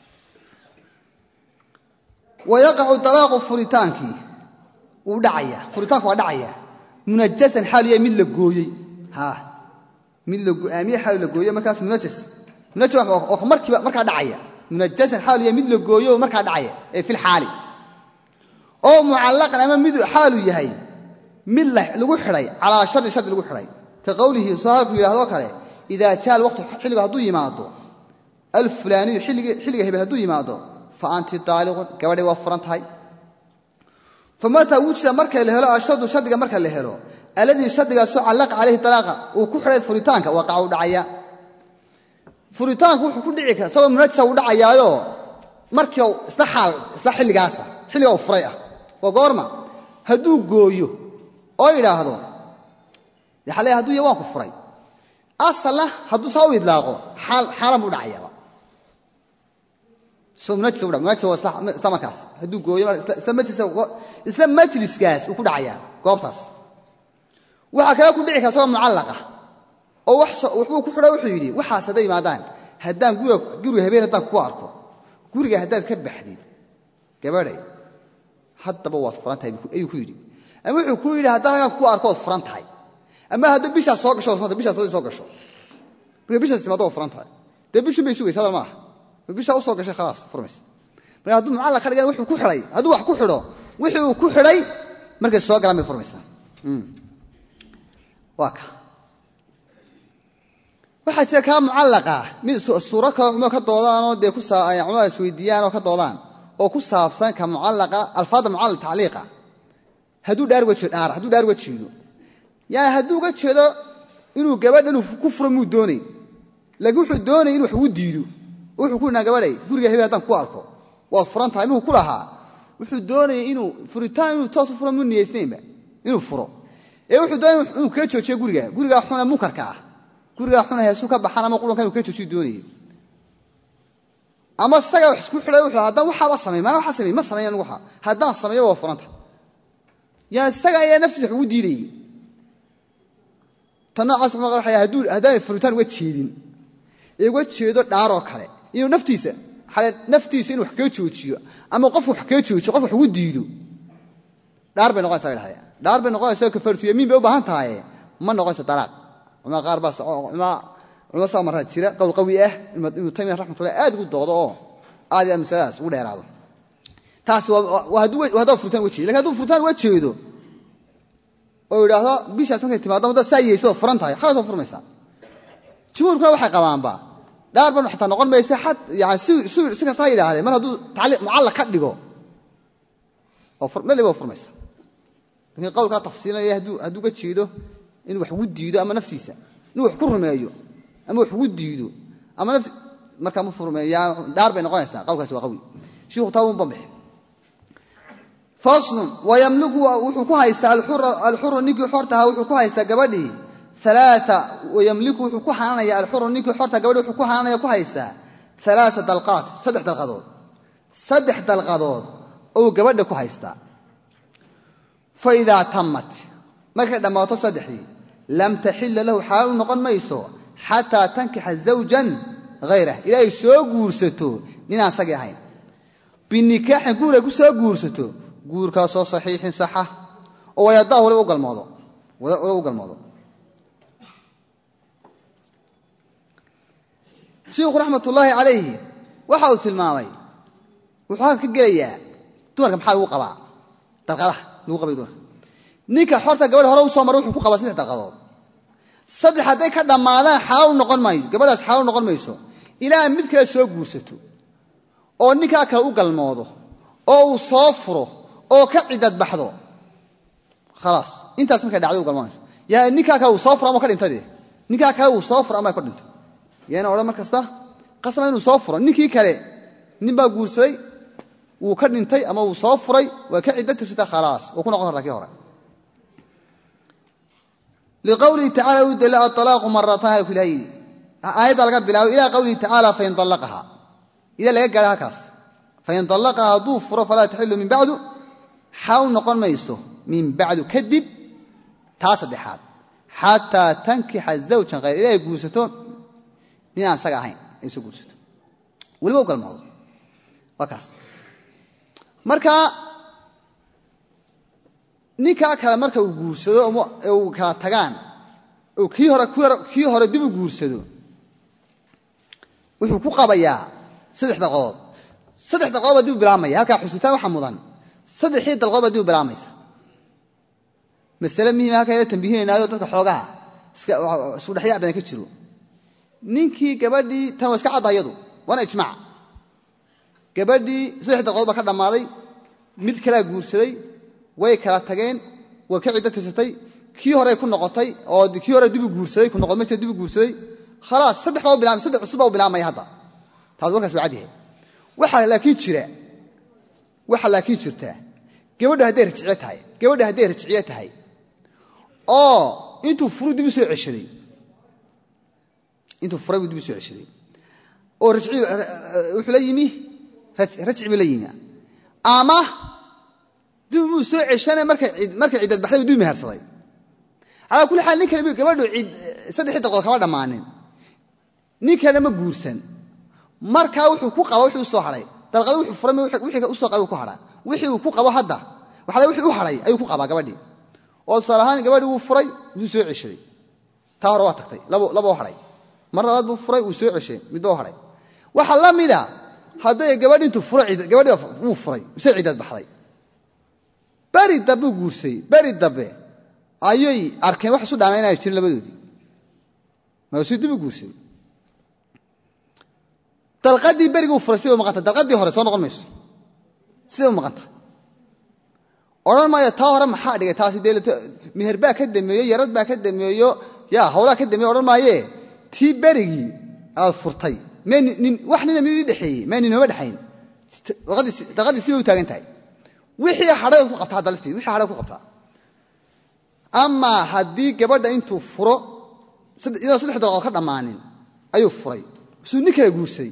ويقع الطلاق فريتانك ودعية فريتانك ودعية منجسا حاليا من لقوي ها من لقوي أمي حال لقوي مركز منجس منجس ومركب مركز دعية منجسا حاليا من لقوي ومركز دعية في الحالي أو معلق أمام مدو حاله يهي من له لقحري على شر شر لقحري كقوله صاحب إلى هذا إذا كان الوقت حلقة هدوي معه الفلاني حلقة حلقة هي بهدوي معه فأنت طالق كبدي وفرنت هاي فمتى وجد مركز الهلاء أشد شدق مركز الهلاء الذي شدق علق عليه طلاقة وكحرة فريتانك وقعوا دعيا فريتانك وحكوا دعيك سوى منجسة ودعيا يو مركز استحال استحل جاسة حلقة وفرية وقارمة هدو جويو أي لا هذا يحلي هدو يواقف فري أصلا هدو سوي دلاغو حال حرام ودعيا سو منجس ولا منجس هو إسلام إسلام كاس هدو جوية إسلام مجلس إسلام مجلس كاس وكل عيا قابطاس وحكى كل عيا سواء معلقة أو وحص وحبو كحرة وحيدي وحاس هذي معدان هدان جورا جورا هبين هدان كواركو جورا هدان كب حديد كبري حتى بوظ فرنت هاي أي كويدي أما يحكوا كويدي هدان كواركو فرنت هاي أما هذا بيش الساق شو فرنت بيش الساق ساق شو بيش استماتوا فرنت هاي ده بيش بيسوي هذا ما بيش أوصل شيء خلاص فرمس ما هذا معلق خلي وحي كحري هذا وح كحره وحي كحري مركز السواق لما فرمسه امم واقع waxa jira ka mucallaqa mid suura ka ma ka doodaan oo de ku saabsan cunaa isweydiiyaan oo ka doodaan oo ku saabsan ka mucallaqa alfaada mucallaq taaliqa haduu dhaar wajiyo dhaar haduu dhaar wajiyo yaa haduu ga jeedo inuu gabadhan ku furo muu doonay lagu wuxuu doonay inuu wax u diido wuxuu ku na gabadhay guriga hebel hadan ku arko waa furantahay inuu ku lahaa wuxuu doonay inuu furitaan inuu toos u furo muu niyeysnayba inuu furo ee wuxuu doonay inuu ka joojiyo guriga guriga xuna munkarka ah guriga xuna heesu ka baxana ma qulanka inuu ka joojiyo doonay ama saga wax isku xidhay wuxuu hadan waxa ba sameeyay ma waxa sameeyay ma sameeyay waxa hadan sameeyo waa furantahay yaa saga ayaa naftiisa wax u diiday tanaaas ma waxa haduu hadan furitaan uga jeedin ee uga jeedo dhaar oo kale inuu naftiisa xalay naftiisa inuu wax ka joojiyo ama qof wax ka joojiyo qof wax ugu diido dhaar bay noqonaysaa ilaahay dhaar bay noqonaysaa ka fartiyo miin bay u baahan tahay ma noqonaysaa talaaq uma qaar baa uma uma samara jira qawl qawi ah inuu taymiya rahmatullah aad ugu doodo oo aad iyo masalaas ugu dheeraado taas waa haduu waa furtaan wajiyo laakiin haduu furtaan wajiyo oo yiraahdo bisha sanad timaado wada saayayso furantahay xaasoo furmaysaa jumhurka waxay qabaan ba dhaar ban xataa noqon maysa xad yaani si si ka saay ilaahay mar haduu taaliq mucallaq ka dhigo oo furmay baa furmaysa laakiin qowlka tafsiilaya haduu haduu ka jeedo inuu wax ugu diido ama naftiisa inuu wax ku rumeeyo ama wax ugu diido ama nafti marka ma furmeeyaa dhaar bay noqonaysaa qowlkaas waa qawi sheekhu taawun bambax fasl wa yamliku wuxuu ku haysta al-hurr al-hurr nigi xortaha wuxuu ku haysta gabadhii ثلاثة ويملكه حكو حنانيا الحر نينكي حورتا غبدho حكو حنانيا ku haysta ثلاثة دلقات صدح دلقادود صدح دلقادود او غبدho ku haysta فإذا تمت markay dhamaato saddexdii lam tahil lahu haal noqon mayso hatta tankiha zawjan ghayra ilaa soo guursato nin asaga ahayn binikah guura ku soo guursato guurka soo saxiixin saxa oo yadaah wala u galmoodo wala u galmoodo sheekhu rahmatullahi alayhi waxa uu tilmaamay wuxuu ka gelayaa dumarka maxaa lagu qabaa dalqadaha lagu qabay dumarka ninka xorta gabadha hore u soo maray wuxuu ku qabaa saddex dalqadood saddex haday ka dhamaadaan xaal noqon maayo gabadhaas xaal noqon mayso ilaa mid kale soo guursato oo ninka kale u galmoodo oo uu soo furo oo ka cidad baxdo خلاص intaas markay dhacdo u galmoonayso yaa ninka kale uu soo furo ama ka dhintay ninka kale uu soo furo ama ka dhintay yaana oran markasta qasama inuu soo furo ninkii kale nin baa guursaday uu ka dhintay ama uu soo furay waa ka cidad tirsataa خلاص oo ku noqon kartaa kii hore لقوله تعالى ودل الطلاق مرتين في الهي آيات لغا بلاو الى قوله تعالى فإن طلقها الى لغا غارها كاس فإن طلقها ضفر فلا تحل من بعد حاول نقول ميسو من بعد كذب تاسدحات حتى تنكح الزوج غير الى غوستون نينا سغاهين ايسو غوستون ولو قال الموضوع وكاس marka ninka kale marka uu guursado ama uu ka tagaan oo kii hore kii hore dib u guursado wuxuu ku qabayaa saddex daqood saddex daqood dib bilaamay halka xusitaan waxa mudan saddexii daqood dib bilaamaysa mas'ala muhiim ah ka tanbiihinaynaado dadka xoogaha iska isku dhaxyaa badan ka jiro ninkii gabadhii tan iska cadayadu wana ijmaac gabadhii saddex daqood ba ka dhamaaday mid kala guursaday way kala tageen waa ka cidda tirsatay kii hore ku noqotay oo kii hore dib u guursaday ku noqon ma dib u guursaday خلاص saddex oo bilaam saddex cusub oo bilaamay hadda taas warkaas waa caadi waxa laakiin jira waxa laakiin jirta gabadha haday rajciye tahay gabadha haday rajciye tahay oo intuu furu dib u soo ceshaday intuu furu dib u soo ceshaday oo rajciye wuxuu la yimi rajciye la yimi ama dib u soo ceshanay marka marka cidad baxday dib mehersaday ala kulli xal ninka gabadhu cid saddex daqiiqo kama dhamaanin ninka ma guursan marka wuxuu ku qabo wuxuu soo haray dalqad wuxuu furay wixii u soo qabo ku haray wixii uu ku qabo hadda waxa wixii u haray ayuu ku qaba gabadhii oo salahan gabadhii uu furay uu soo ceshay taa hore waa tagtay labo labo haray mar labaad buu furay uu soo ceshay mid baa haray waxa la mida haday gabadhii intuu furay gabadhii uu furay si cidad baxday bari dabu guursay bari dabe ayay arkeen wax isu dhaameynay jirin labadoodii ma soo dib guursay dalqadii barigu furay sidoo maqanta dalqadii hore soo noqon mayso sidoo maqanta oran ma ya taa hore maxaa dhigay taasi deelto meher baa ka dameeyo yarad baa ka dameeyo yaa hawla ka dameeyo oran maaye tii barigi aad furtay meen wax nina mid dhaxeeyay meen inoo dhaxayn dalqadii dalqadii si uu taagan tahay wixii haray ku qabtaa dalftii wixii haray ku qabtaa ama hadii gabadha intuu furo saddex saddex daqiiqo ka dhamaanin ayuu furay suu ninka guursay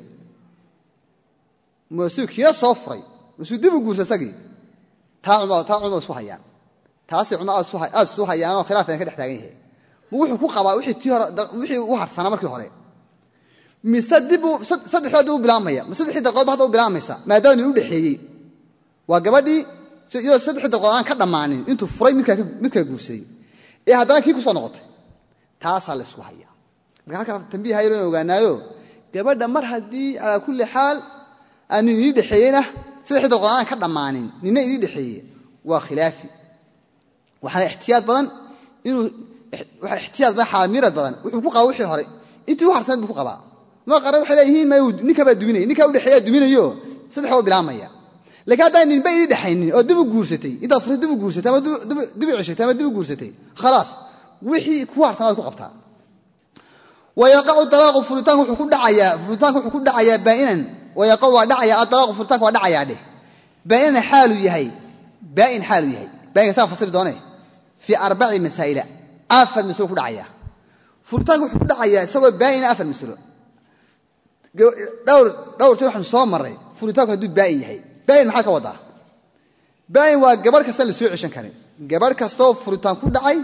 masuu kiya soo furay masuu dib u guursasagii taacuma taacuma soo hayaan taasi cuma soo hay aad soo hayaan oo khilaaf ka dhex taagan yahay wuxuu ku qabaa wixii tii hore wixii u harsana markii hore mise dib saddexdood u bilaamaya mise saddexii daqiiqo hadda u bilaamaysa maadaama uu dhaxeeyay waa gabadhii iyo saddex daqiiqo aan ka dhamaanin intuu furay midka midka guursay ee haddana kii ku soo noqotay taas la isku hayaa marka halka tanbiih hayro ogaanayo gabadha mar hadii ala kulli xaal aan idin dhaxeeyna saddex daqiiqo aan ka dhamaanin nina idin dhaxeeyay waa khilaafi waxa ihtiyaad badan inuu waxa ihtiyaad badan xaamirad badan wuxuu ku qabo wixii hore intii wax harsan buu ku qabaa ma qaran waxa leeyihiin ma ninka baa duminay ninka u dhaxeeya duminayo saddex oo bilaamaya laakiin haddii nin bay dhaxaynin oo dib u guursatay inta fursad dib u guursatay ama dib u ceshatay ama dib u guursatay خلاص wixii ku harsan ku qabtaa ويقع الطلاق فرتان wuxuu ku dhacayaa furtaan wuxuu ku dhacayaa baa'inan ويقع waa dhacayaa الطلاق furtaan waa dhacayaa dheh baa'inan xaalu yahay baa'in xaalu yahay baa'in saa fasir doonay fi arba'i masaa'ila afar mas'uul ku dhacayaa furitaanku wuxuu ku dhacayaa isagoo baayina afar mas'alo dhowr dhowr jeer waxaan soo maray furitaanku hadduu baayin yahay baayin maxaa ka wadaa baayin waa gabar kasta la soo cishan karin gabar kasta oo furitaan ku dhacay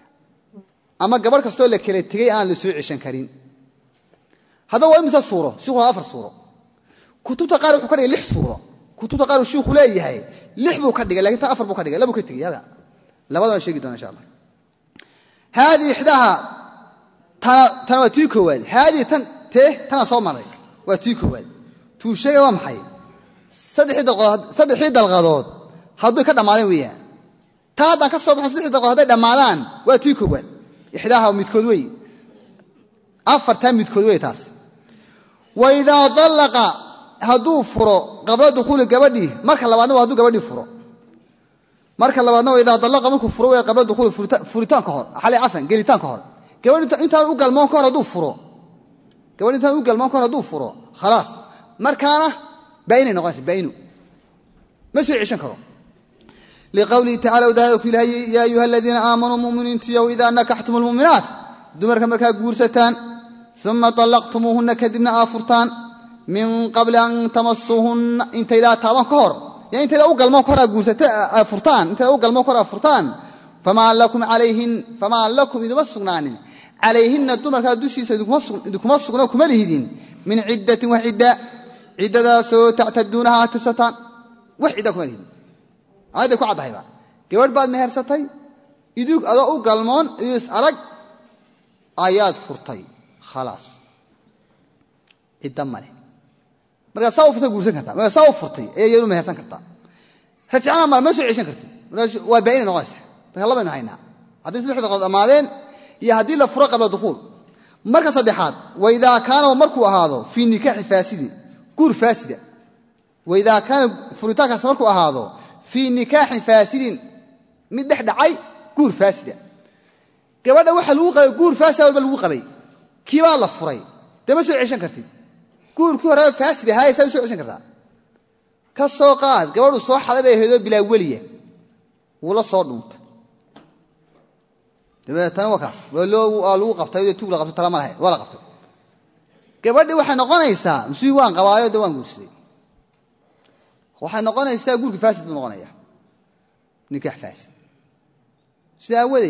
ama gabar kasta oo la kala tagay aan la soo cishan karin hada waa imisa suuro shiiku afar suuro kutubta qaar wuxuu ka dhigay lix suuro kutubta qaar uu shiiku leeyahay lix buu ka dhigay laakiin afar buu ka dhigay laba ka tagay yaga labadaba sheegi doona insha Allah هذه إحداها تنا وتيكو واد هذه تن ته تنا صومري وتيكو واد توشي ومحي صدق حد الغاد صدق حد الغادات هذا كذا مالين وياه تادا كسب حصل حد الغادات دمالان وتيكو واد إحداها ومتكودوي أفر تام متكودوي تاس وإذا طلق هدو فرو قبل دخول الجبدي مركل لبعضه هدو جبدي فرو marka labaadna way idaa dalaqa markuu furo way qabla dukhul furitaan ka hor xalay afan gelitaan ka hor gabadha inta uu galmoon ka hor haduu furo gabadha inta uu galmoon ka hor haduu furo خلاص markaana bayna noqonaysa baynu ma soo cishan karo liqawli ta'ala wadaadu ilaahi ya ayuha alladhina aamanu mu'minun tiyaw idha nakahtumul mu'minat dumarka marka guursataan thumma talaqtumuhunna kadibna afurtaan min qabli an tamassuhunna inta idha taaban ka hor يعني أنت لو قال ما كره جوزته فرتان أنت لو قال ما كره فرتان فما لكم عليهن فما لكم إذا مسقناني عليهن الدمر كادوشي سيدكم مسق إذكم مسقناكم عليهن من عدة وعدة عدة سو تعتدونها تسطان وحدكم عليهن هذا كعب هيبا كبر بعد مهر ستاي يدوك أضاء قالمان يسألك آيات فرتاي خلاص الدمالي marka soo furtay guursan kartaa marka soo furtay ee yadu mehersan kartaa rajana ma ma soo cishan kartid marka waa baayin noqoysa marka laba hayna hadii saddexda qod amaadeen iyo hadii la furo qabla dukhul marka saddexaad wayda kaana markuu ahaado fi nikah faasidi guur faasida wayda kaana furitaanka markuu ahaado fi nikah faasidin mid dhaxdhacay guur faasida gabadha waxa lagu qabay guur faasida walba lagu qabay kiiba la furay dama soo cishan kartid guurkii hore faasida hay soo soo cishan kartaa ka soo qaad gabadhu soo xaday heedo bilaa waliye wala soo dhunta dabeetana wakaas waloo lagu qabtay tuug la qabtay tala ma lahayn wala qabtay gabadhi waxay noqonaysaa misi waan qabaayo dawaan guursaday waxay noqonaysaa guurkii faasid buu noqonayaa nikah faasid sida waday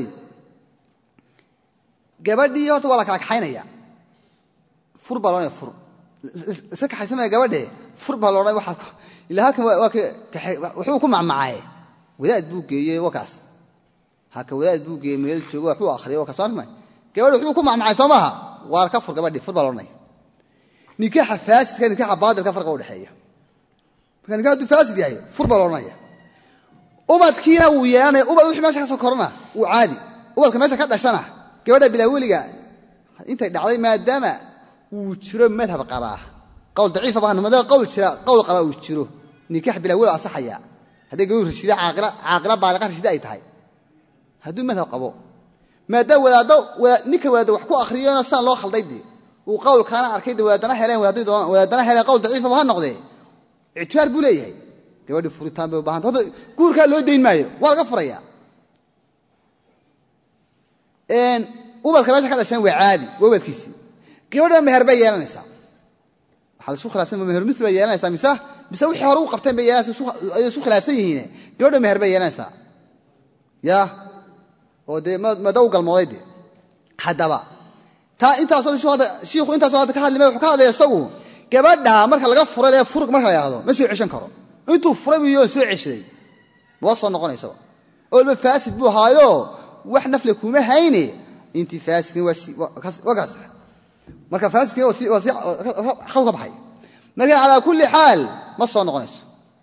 gabadhi horta wala kala kaxaynaya fur balon fur saka xaysama gabadhe fur balon waxa ila halkan waa wuxuu ku macmacay wadaad buu geeyay wakaas haka wadaad buu geeyay meel joogo wuxuu akhriyo wakaas armay gabadhu wuxuu ku macmacay Soomaha waa ka fur gabadhi fur balonay nikah faasid kan nikah baadil ka farqa u dhaxeeya marka nikah faasid yahay fur balonay ubadkiina uu yeelanay ubad wixii meesha ka soo korna uu caadi ubadka meesha ka dhashana gabadha bilaa waliga intay dhacday maadaama uu jiro madhab qabaa qawl daciif baa namada qawl jira qawl qabaa uu jiro nikah bilaa wali asaxaya hadii gabadhu rashida caaqila caaqila baaliqa rashida ay tahay haduu madhab qabo maadaama wadaado ninka wadaado wax ku akhriyana san loo khalday uu qawl kana arkay wadaadana heleen wadaadada wadaadana heleen qawl daciif baa noqday ictibaar buu leeyahay gabadhu furitaan bay u baahan tahay guurka loo deyn maayo waa laga furaya een ubadka meesha ka dhashan waa caadi ubadkiisi gabadha meher bay yeelanaysaa waxa la soo khilaafsan meher mid bay yeelanaysaa mise mise wixii hore u qabteen bay yeelanaysaa ay soo khilaafsan yihiin gabadha meher bay yeelanaysaa ya oo de ma daw galmooday hadaba ta inta soo shooda sheekhu inta soo ka hadlimay wuxuu ka hadlay isagu gabadha marka laga furo ee furq marka la yiraahdo ma soo cishan karo intuu furay iyo soo cishay wasoo noqonayso oo la faasid buu haayo wax nafle kuma hayne intii faasidin wasi wagaas marka faasidin wasi wasi xalqa baxay marka ala kulli xaal ma soo noqonayso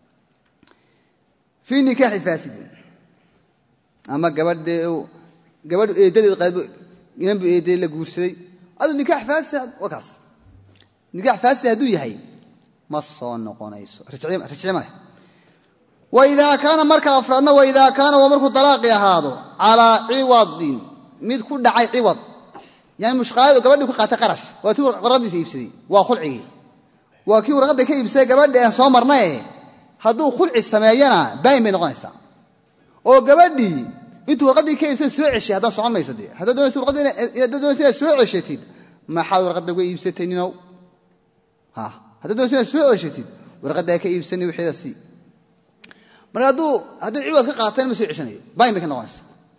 fi nikah faasid ama gabadhe gabadhu eedadeed qayb inaan bu eeday la guursaday adu nikah faasid wagaas nikah faasid haduu yahay ma soo noqonayso rajciima rajciima وإذا كان مركا أفرادنا وإذا كان ومركو طلاق يهادو على عوض ميد كل دعي عوض يعني مش قاعد قبل قاعد قرش وتو ردي سيبسدي وخلعي وكي ورقد كي يبسي قبل سو مرناه هادو خلع السماينا باين من غنيسا او قبلدي intuu warqadii ka iibsan soo ceshay haddaan socon mayso dee haddaad doonaysa warqadii haddaad doonaysa inaad soo ceshatid maxaad warqadda uga iibsatay ninow ha haddaad doonaysa inaad soo ceshatid warqaddaa ka iibsanay wixeeda sii marka hadduu haddii ciwad ka qaateen ma soo ceshanayo bayn bay ka noqonaysa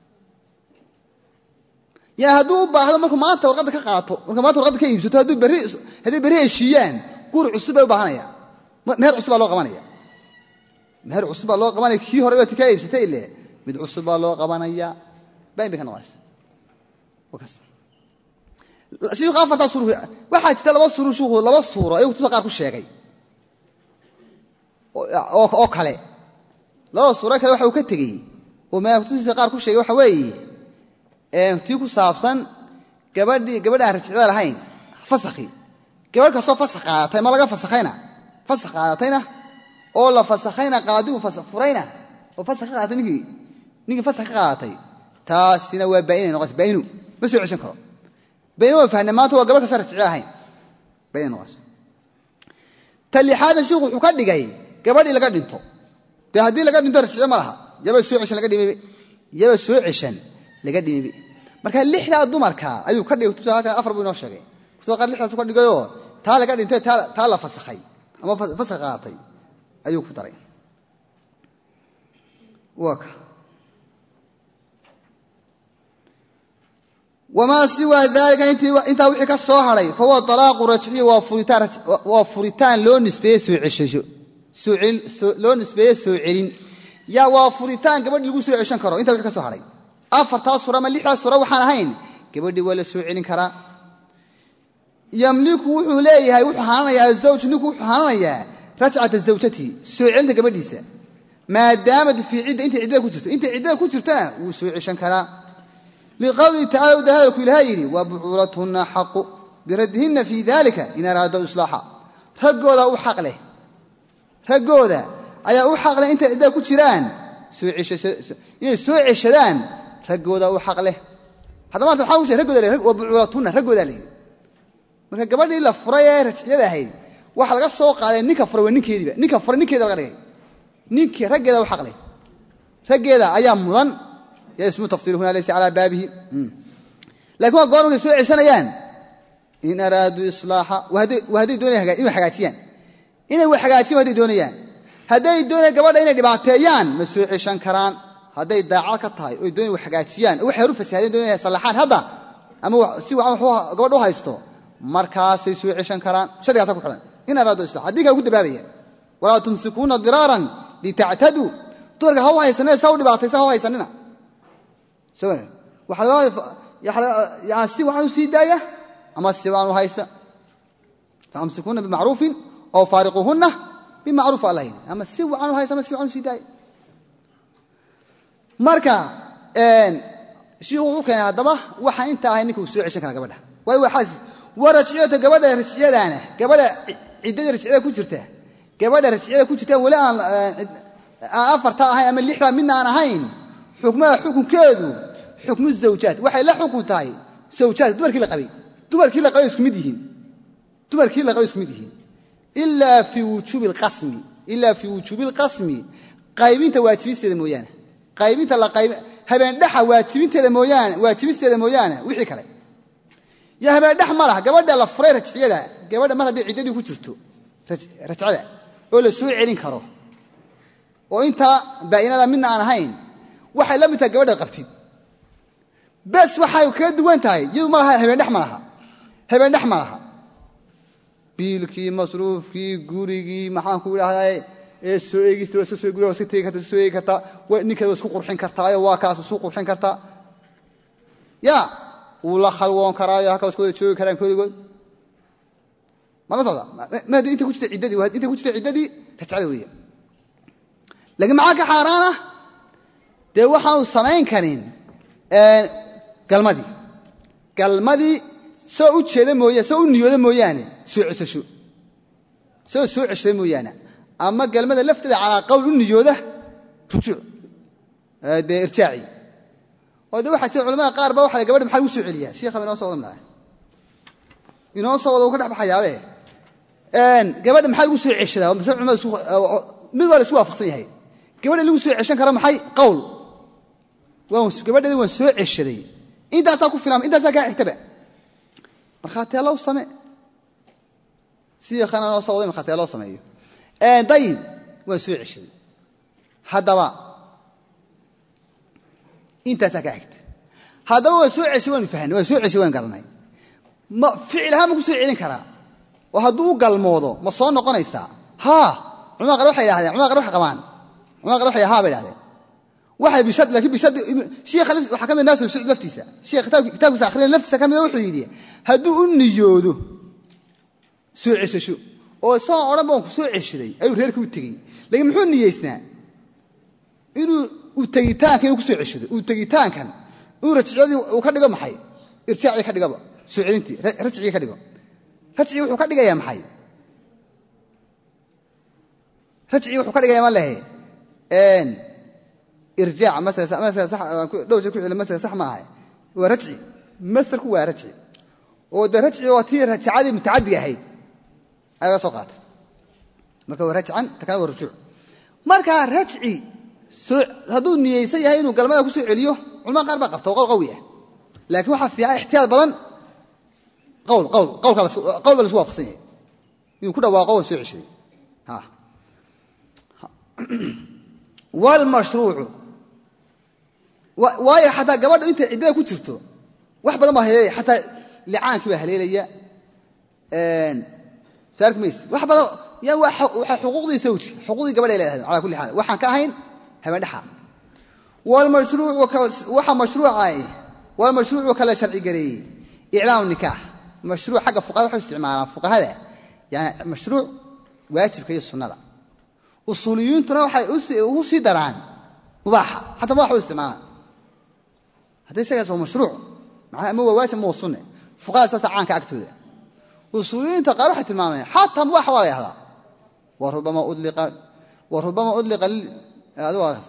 yaa hadduu u baahdo markuu maanta warqadda ka qaato marka maanta warqadda ka iibsato hadduu berri haddii berri heshiiyaan guur cusub bay u baahanayaan meher cusub baa loo qabanaya meher cusub baa loo qabanaya kii hore baad ka iibsatay ile mid cusub baa loo qabanaya bayn bay ka noqonaysa wakaas shiikhu afartaa suuru waxaa jirta laba suuru shiikhu laba suuro ayuu tusa qaar ku sheegay oo oo kale laba suuro kale waxa uu ka tegey oo ma tusa qaar ku sheegay waxa weeye ee tii ku saabsan gabadhii gabadha rajicada lahayn fasakhi gabadh ka soo fasakh qaadatay ma laga fasakhayna fasakh qaadatayna oo la fasakhayna qaadigu fasakh furayna oo fasakh qaadatay ninki ninki fasakh qaadatay taasina waa baayinay noqos baayinu ma soo ceshan karo baayinu waa fahnay maanta waa gabadh ka soo rajicada lahayn baayinu noqos talixaada shiiqu wuxuu ka dhigay gabadhii laga dhinto de haddii laga dhinto rajicada ma laha yaba soo ceshan laga dhimay yaba soo ceshan laga dhimay marka lixda dumarka ayuu ka dhigay tusaale afar buu inoo sheegay soo qaar lixdaas ka dhigayo taa laga dhintay taa la fasakhay ama fasakh qaatay ayuu ku daray waka wama siwa dalika inta inta wixii ka soo haray fa waa talaaq rajci waa furitaan waa furitaan loo nisbeeyo soo cesho soo cel loo nisbeeyo soo celin ya waa furitaan gabadh lagu soo ceshan karo inta wixii ka soo haray afartaas sura ma lixdaas sura waxaan ahayn gabadhii waa la soo celin karaa yamliku wuxuu leeyahay wuxuu haanayaa zawj ninku wuxuu haanayaa rajcata zawjati soo celinta gabadhiisa maadaama fi cidda inta cidda ku jirto inta cidda ku jirtana wuu soo ceshan karaa liqawli ta'ala dahada kulahayri wa bu'ulatuna haqq biradhinna fi dhalika in arada islaha ragooda u xaq leh ragooda ayaa u xaq leh inta cidda ku jiraan soo cesho inay soo ceshadaan ragooda u xaq leh hadda maanta waxa uu sheegay ragooda leh wa bu'ulatuna ragooda leh marka gabadhii la furay ee rajciyada ahayd waxa laga soo qaaday ninka furay ninkeediba ninka furay ninkeeda laga dhigay ninkii raggeeda u xaq leh raggeeda ayaa mudan ya ismu tafsiir huna laysa ala baabihi laakiin waa goorma soo ceshanayaan in araadu islaaha wahday doonayaan inay hagaajiyaan inay wax hagaajiyaan wahday doonayaan haday doonayaan gabadha inay dhibaateeyaan ma soo ceshan karaan haday daacad ka tahay oo doonayaan wax hagaajiyaan wax yar u fasaadeen doonayaan salaxaan hadda ama si waxa gabadhu haysto markaasay soo ceshan karaan shadigaas ku xiran in araado islaah hadii ka ugu dabaabaya wala tumsikuna diraran lita'tadu doorka hawa haysanay saw dhibaataysa hawa haysanina soo waxa ya si waxaan si daaya ama si waan haysta famsikuna bima'ruf aw fariquhunna bima'ruf alayhin ama si waxaan haysta ama si waan si daaya marka een shiiqu keenay hadaba waxa inta ahay ninku soo ceshan kara gabadha way waxaas warajiyada gabadha rajiyadaana gabadha ciidada rajiyada ku jirta gabadha rajiyada ku jirta wala aan afarta ahay ama lixda midna aan ahayn xukmaha xukunkeedu xukmu zawjaad waxay la xukuntahay zawjaad dumarkii la qabay dumarkii la qabay isku mid yihiin dumarkii la qabay isku mid yihiin illa fi wujubil qasmi illa fi wujubil qasmi qaybinta waajibisteeda mooyaan qaybinta la qayb habeen dhaxa waajibinteeda mooyaan waajibisteeda mooyaan wixii kale ya habeen dhax malaha gabadha la furay rajciyada gabadha mar hadii ciidadii ku jirto rajcada oo la soo celin karo oo inta baayinada midna aan ahayn waxay la mid tahay gabadha qabtid bas waxay ka duwan tahay iyadu malaha habeen dhax malaha habeen dhax malaha biilkii masruufkii gurigii maxaan ku ilaahay ee soo eegista waa soo guriga iska teegi kartaa soo eegi kartaa ninka isku qurxin kartaa waa kaas isku qurxin kartaa ya wala khalwoon karaayo halka isku joogi karaan kaligood ma la socda ma inta ku jirta ciidadii waa inta ku jirta ciidadii rajcada weeye laakiin maxaa ka xaaraana dee waxaan u samayn karin ee galmadii galmadii soo u jeeda mooyee soo u niyooda mooyaane soo cesasho soo soo ceshay mooyaane ama galmada lafteeda cala qawl u niyooda rujuuc ee de irjaaci oo de waxa jira culimada qaar ba waxa gabadha maxay u soo celiyaa sheekha inoo soo wadnaa inoo soo wada ka dhax baxayaabe een gabadha maxay u soo ceshadaa oo mas'uul culimada mid wala isku waafaqsan yahay gabadha lagu soo ceshan karo maxay qawl waan gabadheedii waan soo ceshaday intaasaa ku filan intaasaa kaa xigtaba markhaati loo samee siya khana noo soo waday markhaati loo sameeyo ee dayib waan soo ceshaday haddaba intaasaa kaa xigta haddaba waan soo ceshay waan fahanay waan soo ceshay waan garanay ma ficilha ma ku soo celin karaa oo hadduu u galmoodo ma soo noqonaysaa haa culimada qaar waxay yiraahdeen culimada qaar waxay qabaan culimada qaar waxay haa bay yiraahdeen waxay bishad laakiin bishad sheekh khalis waxa kamid naas soo laftiisa sheekh kitaab kitaabkiisa akhriin laftiisa kamid wuxuu yiri hadduu u niyoodo soo cesho oo soo oran baan ku soo ceshiday ayuu reerku u tagay laakiin muxuu niyeysnaa inuu u tagitaanka inuu ku soo ceshido u tagitaankan uu rajciyadii uu ka dhigo maxay irjaaci ka dhigaba soo celintii rajciga ka dhigo rajciga wuxuu ka dhigayaa maxay rajciga wuxuu ka dhigayaa ma leeyahay een irjaac masala masala sax dhow jeer ku cilmi masala sax ma ahay waa rajci masarku waa rajci oo da rajci oo tii rajcadii mutaaddi ahayd ayaa soo qaatay marka waa rajcan takana waa rujuuc marka rajci soo haduu niyeysan yahay inuu galmada ku soo celiyo culma qaar ba qabto qowl qawi ah laakiin waxa fiican ihtiyaad badan qowl qowl qowl kala qowl la waafaqsan yahay inuu ku dhawaaqo oo soo ceshay ha wal mashruuc waayo xataa gabadhu inta cidda ku jirto wax badan ma helay xataa licaanki ba haleelaya een saark mees wax badan yaa waxa xuquuqdii sawji xuquuqdii gabadha leedahay ala kulli xaal waxaan ka ahayn habeen dhaxa wal mashruuc waxa mashruucay wal mashruuc kala sharci gareey i'laan nikah mashruuc xaga fuqaha waxa isticmaalaan fuqahada yani mashruuc waajibka iyo sunnada usuliyintuna waxay u sii daraan mubaaha hatta waxa isticmaalaan هذا شيء هو مشروع مع مو واجب مو سنة فقال أساس عن كأكتوده وصولين تقارح تماما حتى مباح ولا هذا وربما أدلق وربما أدلق هذا واقص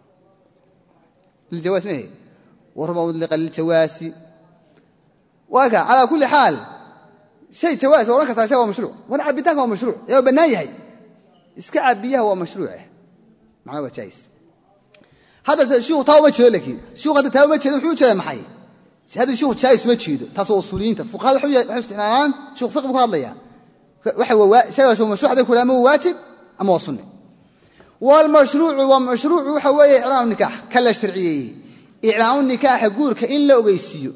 للجواز ما هي وربما أدلق للجواز واقع على كل حال شيء جواز وركض شيء هو مشروع ولعب بتاعه هو مشروع يا بنايه اسكعب بيه هو مشروعه معه وجايز هذا شو تاو ما جيلك شو هذا تاو ما جيل وحو جاي maxay هذا شو جايس ما جيdo taas oo usuuliinta fuqaad waxa ay isticmaalaan shuu fiqh ku hadlaya waxa waa shay oo mashruuc hada kula ma waajib ama sunni wal mashruuc wa mashruuc waxa weeye i'laan nikah kala sharciyay i'laan nikah guurka in la ogeysiyo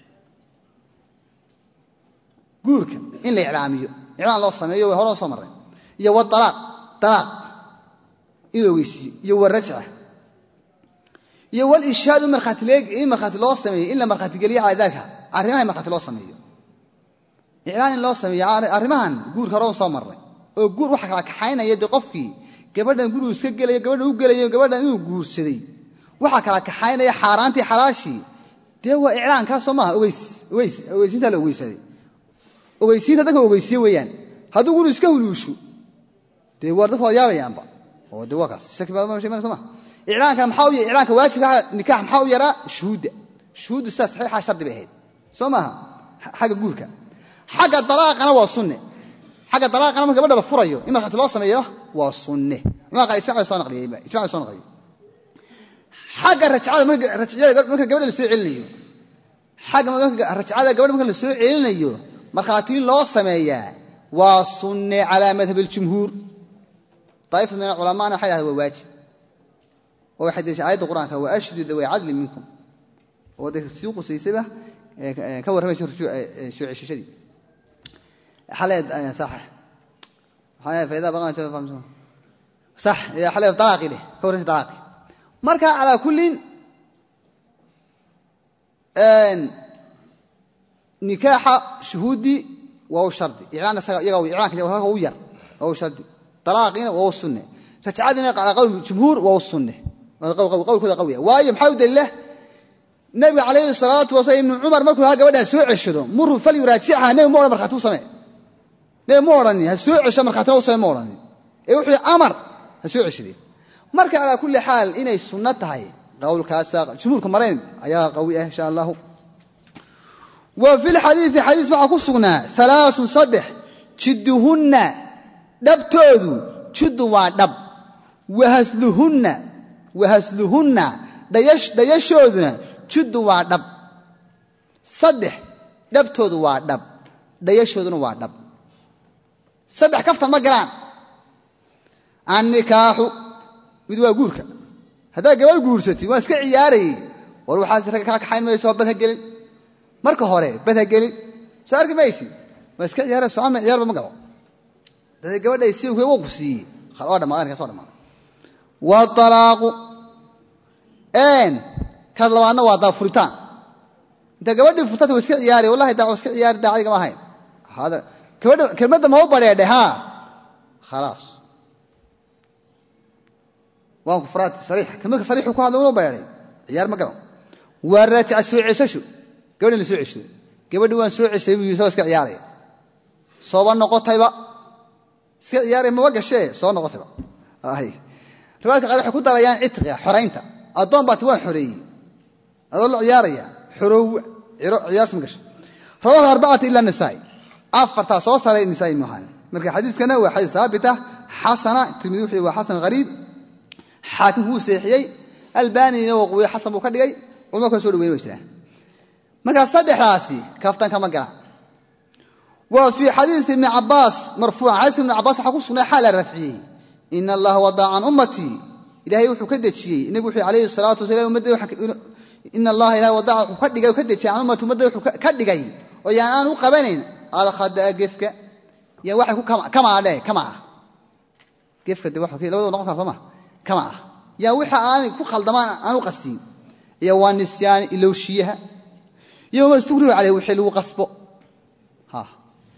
guurka in la i'laamiyo i'laan loo sameeyo way hore soo maray iyo wad talaaq talaaq in la ogeysiyo iyo warajah iyo wal ishaad marxat leeg ee marxat loo sameeyo in la marxat galiya caadaka arrimaha marxat loo sameeyo إعلان الله سمي أرمان جور كرام صامر جور واحد كحين يد قفكي قبلنا نقول سجل يا قبلنا نقول يا قبلنا نقول سري واحد كحين يا حارانتي حراشي ده هو إعلان كاسمه ويس ويس ويس أنت لو ويس هذي ويس أنت ده هو ويس ويان هذا يقول إسكول وشو ده ورده فاضي يا بيان با هو ده وقص سكب هذا ما شيء ما نسمع إعلان كان محاوي إعلان كواجب نكاح محاوي يرى شهود شهود الساس صحيح عشر دبهيد سمعها حاجة جورك حاجة طلاق أنا وصنة حاجة طلاق أنا ما قبل بفريه إما خدت الله سميه وصنة ما قال يسمع يصنع قليل يسمع يصنع قليل حاجة رجعة من رجعة قبل قبل السوء عليه حاجة ما رجعة قبل ممكن السوء عليه مرخاتين الله سميه وصنة على مذهب الجمهور طائفة من العلماء حيث هو واجب وواحد آية القرآن هو أشد ذوي عدل منكم وده السوق سيسبه كور رمي شو شو عيش شديد حلقة صح حلقة فإذا بغنا نشوف فهمتوا صح يا حلقة طلاقي له كور طلاقي مركا على كل ان نكاح شهودي وهو شرطي إعلان يقوي إعلان كذا وهو ير وهو شرطي طلاقين وهو السنة فتعادنا على قول الجمهور وهو السنة قول قول كذا قوية وايم حود الله النبي عليه الصلاة والسلام ابن عمر مركو هذا ودا سوء عشدو مروا فليراجعها نبي مورا مرخاتو سمي نبي موراني هسوء عشا مرخاتو سمي موراني اي وحي امر هسوء عشدي مركا على كل حال اني السنه تahay قول كاسا جمهوركم مرين ايا قوي ان شاء الله وفي الحديث حديث ما كسغنا ثلاث صدح جدهن دبتودو جد وا دب وهسلهن وهسلهن dayash dayashooduna juddu waa dhab saddex dhabtoodu waa dhab dayashooduna waa dhab saddex kaftan ma galaan an nikaahu mid waa guurka hadaa gabadh guursatay waa iska ciyaarayay war waxa rag ka kaxayn mayso bad ha gelin marka hore bad ha gelin saarki maysi waa iska ciyaarayso soo ama ciyaar ba ma galo dad gabadhay si uu ku siiyay خلاص ما أنا كسر ما والطلاق إن كذا أنا وضع فرتان أنت قبل فرتان وسكت ياري والله دا وسكت ياري دا عليك ما هاي هذا كمان كمان ما هو بريء ده ها خلاص وان فرات صريح كمان صريح وكل هذا مو بريء يار ما قال ورجع سوء عسشو قبل اللي سوء عسشو قبل دوان سوء عسشو يسوي سكت ياري صوبان نقطة يبقى سكت ياري ما وقع شيء صار نقطة بقى هاي رواية قال حكون دريان عتق حرينته أضم باتوان حري أظل عيارية حرو عيار سمكش رواه أربعة إلا النسائي أفرت صوص على النسائي مهان مركي حديث كان هو حديث ثابتة حسنة تلميذ وحسن غريب حاكم هو سيحيي الباني وقوي حسن بكري وما كان سولو وين وجهه مركي صدق راسي كفتان كما قال وفي حديث ابن عباس مرفوع عاصم ابن عباس حكوا سنة حالة رفعيه إن الله وضع عن أمتي إلهي وحو كدت شيء النبي عليه الصلاة والسلام مدى إن الله إلهي وضع وكدت وكدت شيء عن أمتي مدى وكدت ويعني أنا وقبنين على خد قفك يا واحد كما كما عليه كما قفك دي واحد كده لو نقطع سما كما يا واحد أنا كو خلدمان أنا وقستين يا وان نسيان إلو شيها يوم استغروا عليه وحلو قصبه ها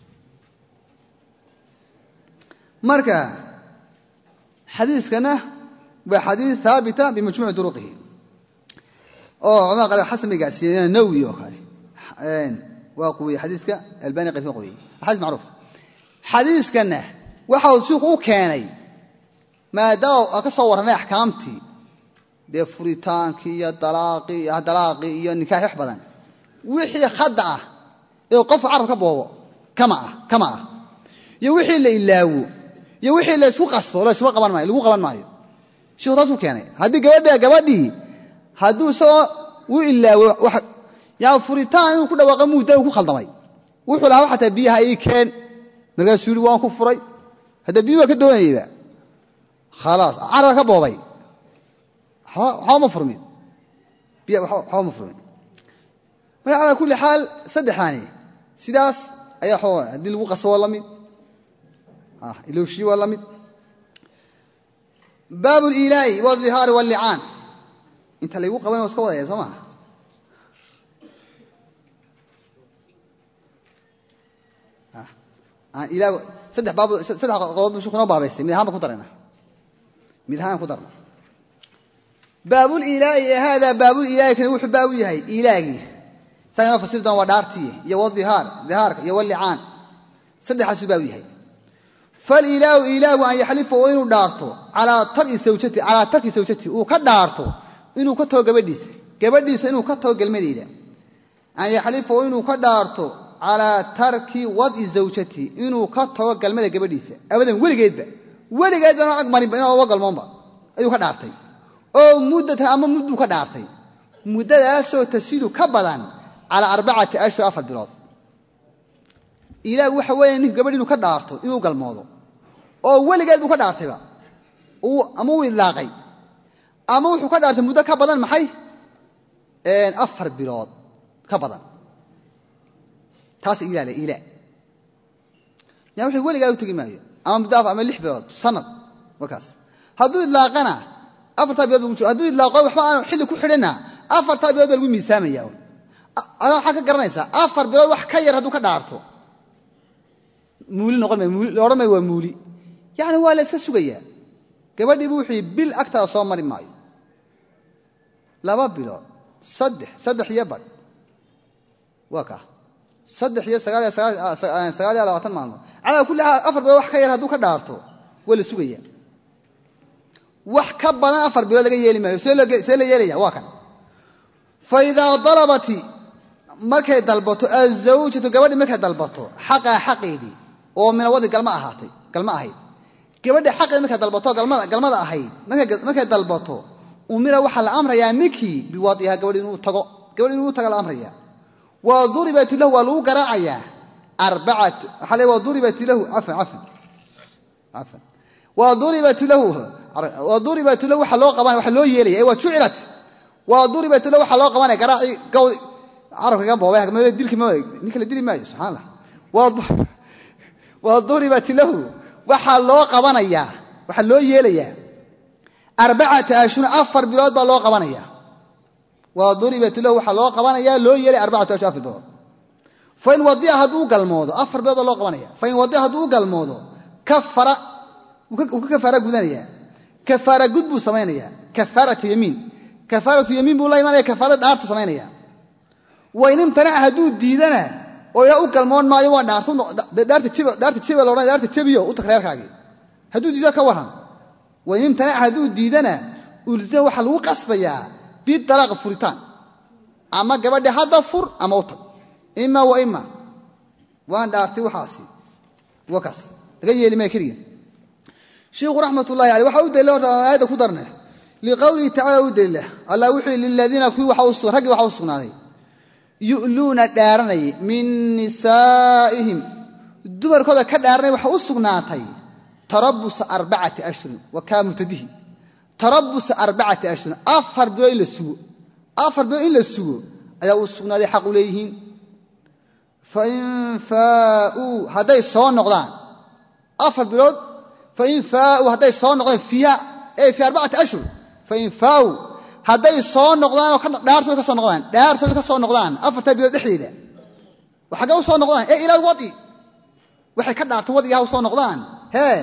مركا حديث كان بحديث ثابتة بمجموع طرقه أو عما قال حسن بن قاسين نووي وخالي وقوي حديث كان الباني قال قوي حديث معروف حديث كان وحاول سوق كاني ما داو أتصورنا أحكامتي ده فريتان كي طلاقي يا طلاقي يا نكاح يحبذن وحي خدعة يوقف عرب كبوه كما كما يوحي اللي إلاو يوحي اللي سوق أصفه ولا سوق قبل معي لو قبل معي شو راسه كاني هذه جوادي جوادي هذو سوا وإلا واحد يا فريتان وكذا وقموا ده وكل خلط معي وحلا واحد بيها أي كان نرجع سوري وان كفري هذا بيها كده وين خلاص عرب كبوه بي ها مفرمين بيها ها مفرمين على كل حال صدحاني سداس أي حوا هذه الوقص والله مين آه إلو شيء والله مين باب الإله والظهار واللعان أنت اللي وقع بين وسكوا يا سماع آه آه إله صدح باب صدح قوم شو كنا باب يستي من هام كترنا من هام كترنا باب الإله هذا باب الإله كان يوحي باوي هاي إلهي سأنا فصير دون ودارتي يا والظهار ظهارك يا واللعان صدح سباوي هاي فالإله إله أن يحلف وإنه دارته على ترك زوجته على ترك زوجته وكدارته إنه كتو جبديس جبديس إنه كتو جلمديده أن يحلف وإنه كدارته على ترك وضع زوجته إنه كتو جلمده جبديس أبدا ولا جيد ولا جيد أنا أكبر بينه ووجه المنبع أيوه كدارتي أو مدة أما مدة كدارتي مدة أسوأ تسيد كبلان على أربعة أشهر أفضل بلاد إله وحوي إنه قبل إنه كدارته إنه قال موضوع أو ولا قال بكدارته بقى أو أمو اللاقي أمو حو كدارته مدة كبدان محي إن أفر بلاد كبدان تاس إله لإله يعني وحي ولا قال تجي معي أما مدافع أما لح بلاد سند وكاس هذول اللاقنا أفر تبيض وشو هذول اللاقوا وحنا حلو كحلنا أفر تبيض والومي سامي ياون أنا حكى قرنيسا أفر بلاد وحكير هذول كدارته مولي نقول مولي لورا ما هو مولي يعني هو لسه سجيا كبدي بوحي بالأكثر صامر معي لا ما بلا صدح صدح يبر وكا صدح يا سجال سجال سجال على وطن معنا على كل أفر بوح خير هذوك دارته ولا سجيا وح كبنا أفر بولا جاي يلي ما سيل سيل يلي واكن فإذا ضربتي مركز دلبته الزوجة كبدي مركز دلبته حق حقيدي ومن وضع قلماء هاتي قلماء هاي كبدي حق مركز دلبته قلماء قلماء هاي مركز مركز دلبته umira waxa la amraya niki biwadiha gabadh inuu tago gabadh inuu tago la amraya wa duribat lahu wa lagu garaacaya arba'at xalay wa duribat lahu afan afan afan wa duribat lahu wa duribat lahu waxa loo qaban waxa loo yeelay waa jucilat wa duribat lahu waxa loo qaban garaaci gawd arabka boobaha ma dilki ma ninka la dili maayo subhanallah wa wa duribat lahu waxa loo qabanaya waxa loo yeelaya arba'at ashhur afar bilood baa loo qabanaya wa duribat lahu waxa loo qabanaya loo yeelay arba'at ashhur afar bilood fa in wadi'a hadu galmoodo afar bilood loo qabanaya fa in wadi'a hadu galmoodo kafara wuxuu kafara gudanaya kafara gudbu sameynaya kafaratu yamin kafaratu yamin buu la imanaya kafara dhaartu sameynaya wa in imtana hadu diidana oo yaa u galmoon maayo waa dhaartu dhaarta jiba dhaarta jiba loo dhaarta jibiyo u takreerkaagi hadu diido ka waran wa in imtana hadu diidana ulza waxa lagu qasbaya bi talaq furitaan ama gabadha hada fur ama u tag imma wa imma waan dhaartay waxaasi wakaas laga yeeli ma kariye sheekh rahmatullahi alayhi waxa uu deelay aayada ku darnay li qawli ta'ala uu deelay allah wuxuu lil ladina kuwi waxa uu soo rag waxa uu sugnaaday yu'luna daaranay min nisaa'ihim dumarkooda ka daaranay waxa uu sugnaatay tarabbus arba'ati ashhur wa kaam tadihi tarabbus arba'ati ashhur afar bilo ila sugo afar bilo ila sugo ayaa uu sugnaaday xaq u leeyihiin fa in faa'u haday soo noqdaan afar bilood fa in faa'u haday soo noqdaan fiya ay fi arba'ati ashhur fa in faa'u haday soo noqdaan oo ka dhaartooda ka soo noqdaan dhaartooda ka soo noqdaan afarta bilood dhexdeeda waxa u soo noqdaan ee ila wadi waxay ka dhaarto wadiga u soo noqdaan he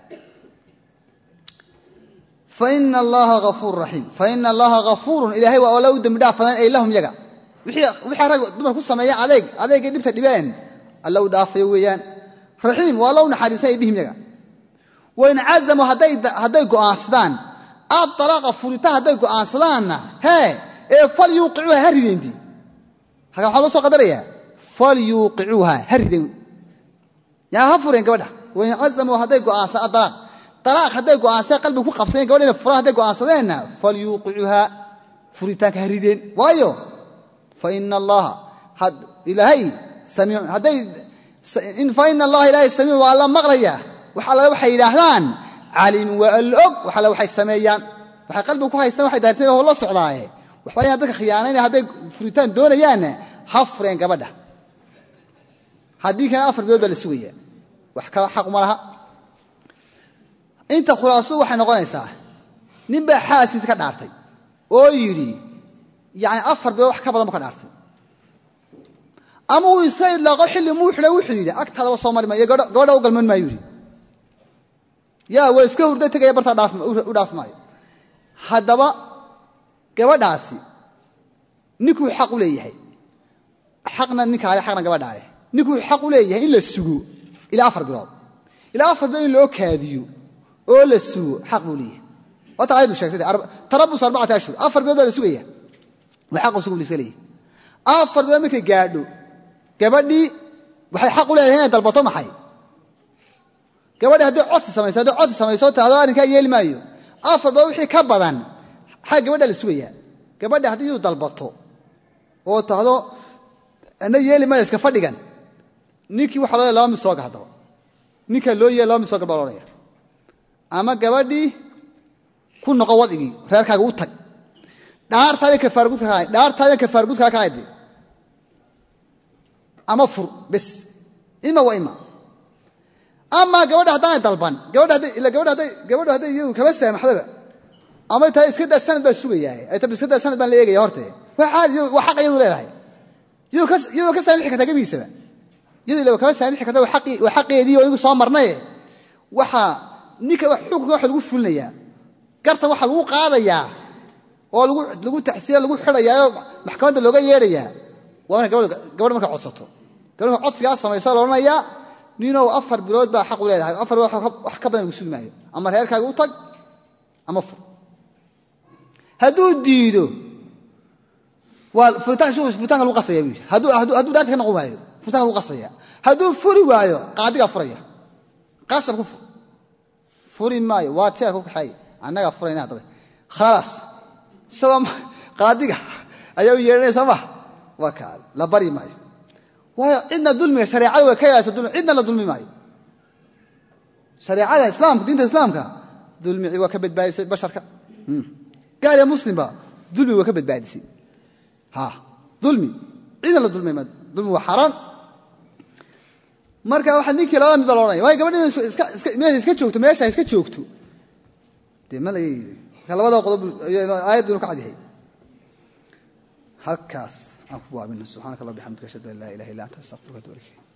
fa inna allaha ghafurur rahim fa inna allaha ghafurun ilaahi wa law dam dhaafan ay lahum yaga wixii wixii rag dumar ku sameeyay adeeg adeeg dhibta dhibeen allahu dhaafay weeyaan rahim wa law naxariisay bihim yaga wa in azamu haday haday go'aansadaan الطلاق فريتها هذا قان صلانا ها فليوقعوها هردين دي هكا حلو سو قدريا فليوقعوها هردين يا هفرين قبدا وين عزموا هذا قان صلاة الطلاق طلاق هذا قان صلاة قلبك قفصين قبدا فرا هذا قان صلانا فليوقعوها فريتك هردين وايو فإن الله حد إلهي سميع هذا إن فإن الله إلهي سميع والله مغريا وحلا وحي إلهان علم والأق وحلا وحي السميان وحي قلبك وحي السماء وحي دارسين والله صعداه وحي هذاك خيانين هذا فريتان دون يانا حفرين قبدا هذيك كان أفر بيوضا للسوية وحكا حق مرها انت خلاصو وحي نقول نساه نبا حاسس كدارتي او يري يعني أفر بيوضا وحكا بدا مكدارتي أما هو يسايد لاغو حلي موحلا وحلي أكت هذا وصومر ما يقول أوقل من ما يري يا ويسكو هردي تغي برتا داف u dhaaf maayo hadaba gabadhaasi ninkuu xaq u leeyahay xaqna ninka ay xaqna gabadhaale ninkuu xaq u leeyahay in la sugo ila afar bilood ila afar bilood loo kaadiyo oo la sugo xaq u leeyahay wata aydu sheegtay tarabbus arba'at ashhur afar bilood la sugaya wa xaq u sugo leeyahay afar bilood markay gaadho gabadhii waxay xaq u leedahay inay dalbato maxay gabadha hadii cod sameeyso hadii cod sameeyso taado arinka yeeli maayo afar baa wixii ka badan xaq gabadha la sugaya gabadha hadii uu dalbato oo taado ana yeeli maayo iska fadhigan ninki waxa loo laam soo gaado ninka loo yeelo laam soo gabaloraya ama gabadhi ku noqo wadigi reerkaaga u tag dhaartaada ka fargud ka haay dhaartaada ka fargud ka haay ama fur bas ima wa ima ama gabadha hadaan dalban gabadha ila gabadha haday gabadha haday iyadu kaba saamaxdaba ama taa iska daa sanad baa sugayaa ay taa iska daa sanad baan la eegay hortay waxa waxa xaq iyadu leedahay iyadu ka iyadu ka saamixi kartaa gabiisaba iyadu ila kaba saamixi kartaa xaqi wa xaqeedii oo igu soo marnay waxa ninka wax xukun wax lagu fulinayaa garta waxa lagu qaadayaa oo lagu lagu taxsiir lagu xirayaa maxkamadda looga yeerayaa waa gabadha gabadha marka codsato gabadha codsiga sameeyso loonaya nino afar bilood baa xaq u leedahay afar wax ka badan usul maayo ama reerkaaga u tag ama fur haduu diido wal furitaan soo furitaan lagu qasbaya haduu haduu haduu daadka noqon waayo furitaan lagu qasbaya haduu furi waayo qaadiga furaya qasab ku furi maayo waa jeer ku xay anaga furayna daba خلاص sabab qaadiga ayaa yeeranaysa ma waa ka la bari maayo waa cidna dulmiga shariicada way ka yaasa dulmi cidna la dulmi maayo shariicada islaamka diinta islaamka dulmi waa ka badbaadisay basharka gaal ya muslimba dulmi waa ka badbaadisay ha dulmi cidna la dulmi ma dulmi waa xaraan marka waxa ninkii laba mid balonay way gabadhina iska iska meesha iska joogto meesha iska joogto deemalay labada qodob aayadu ka cadyahay halkaas aan ku waabino subhanaka allah bihamdika ashhadu an la ilaha illa anta astaghfiruka wa atubu ilayk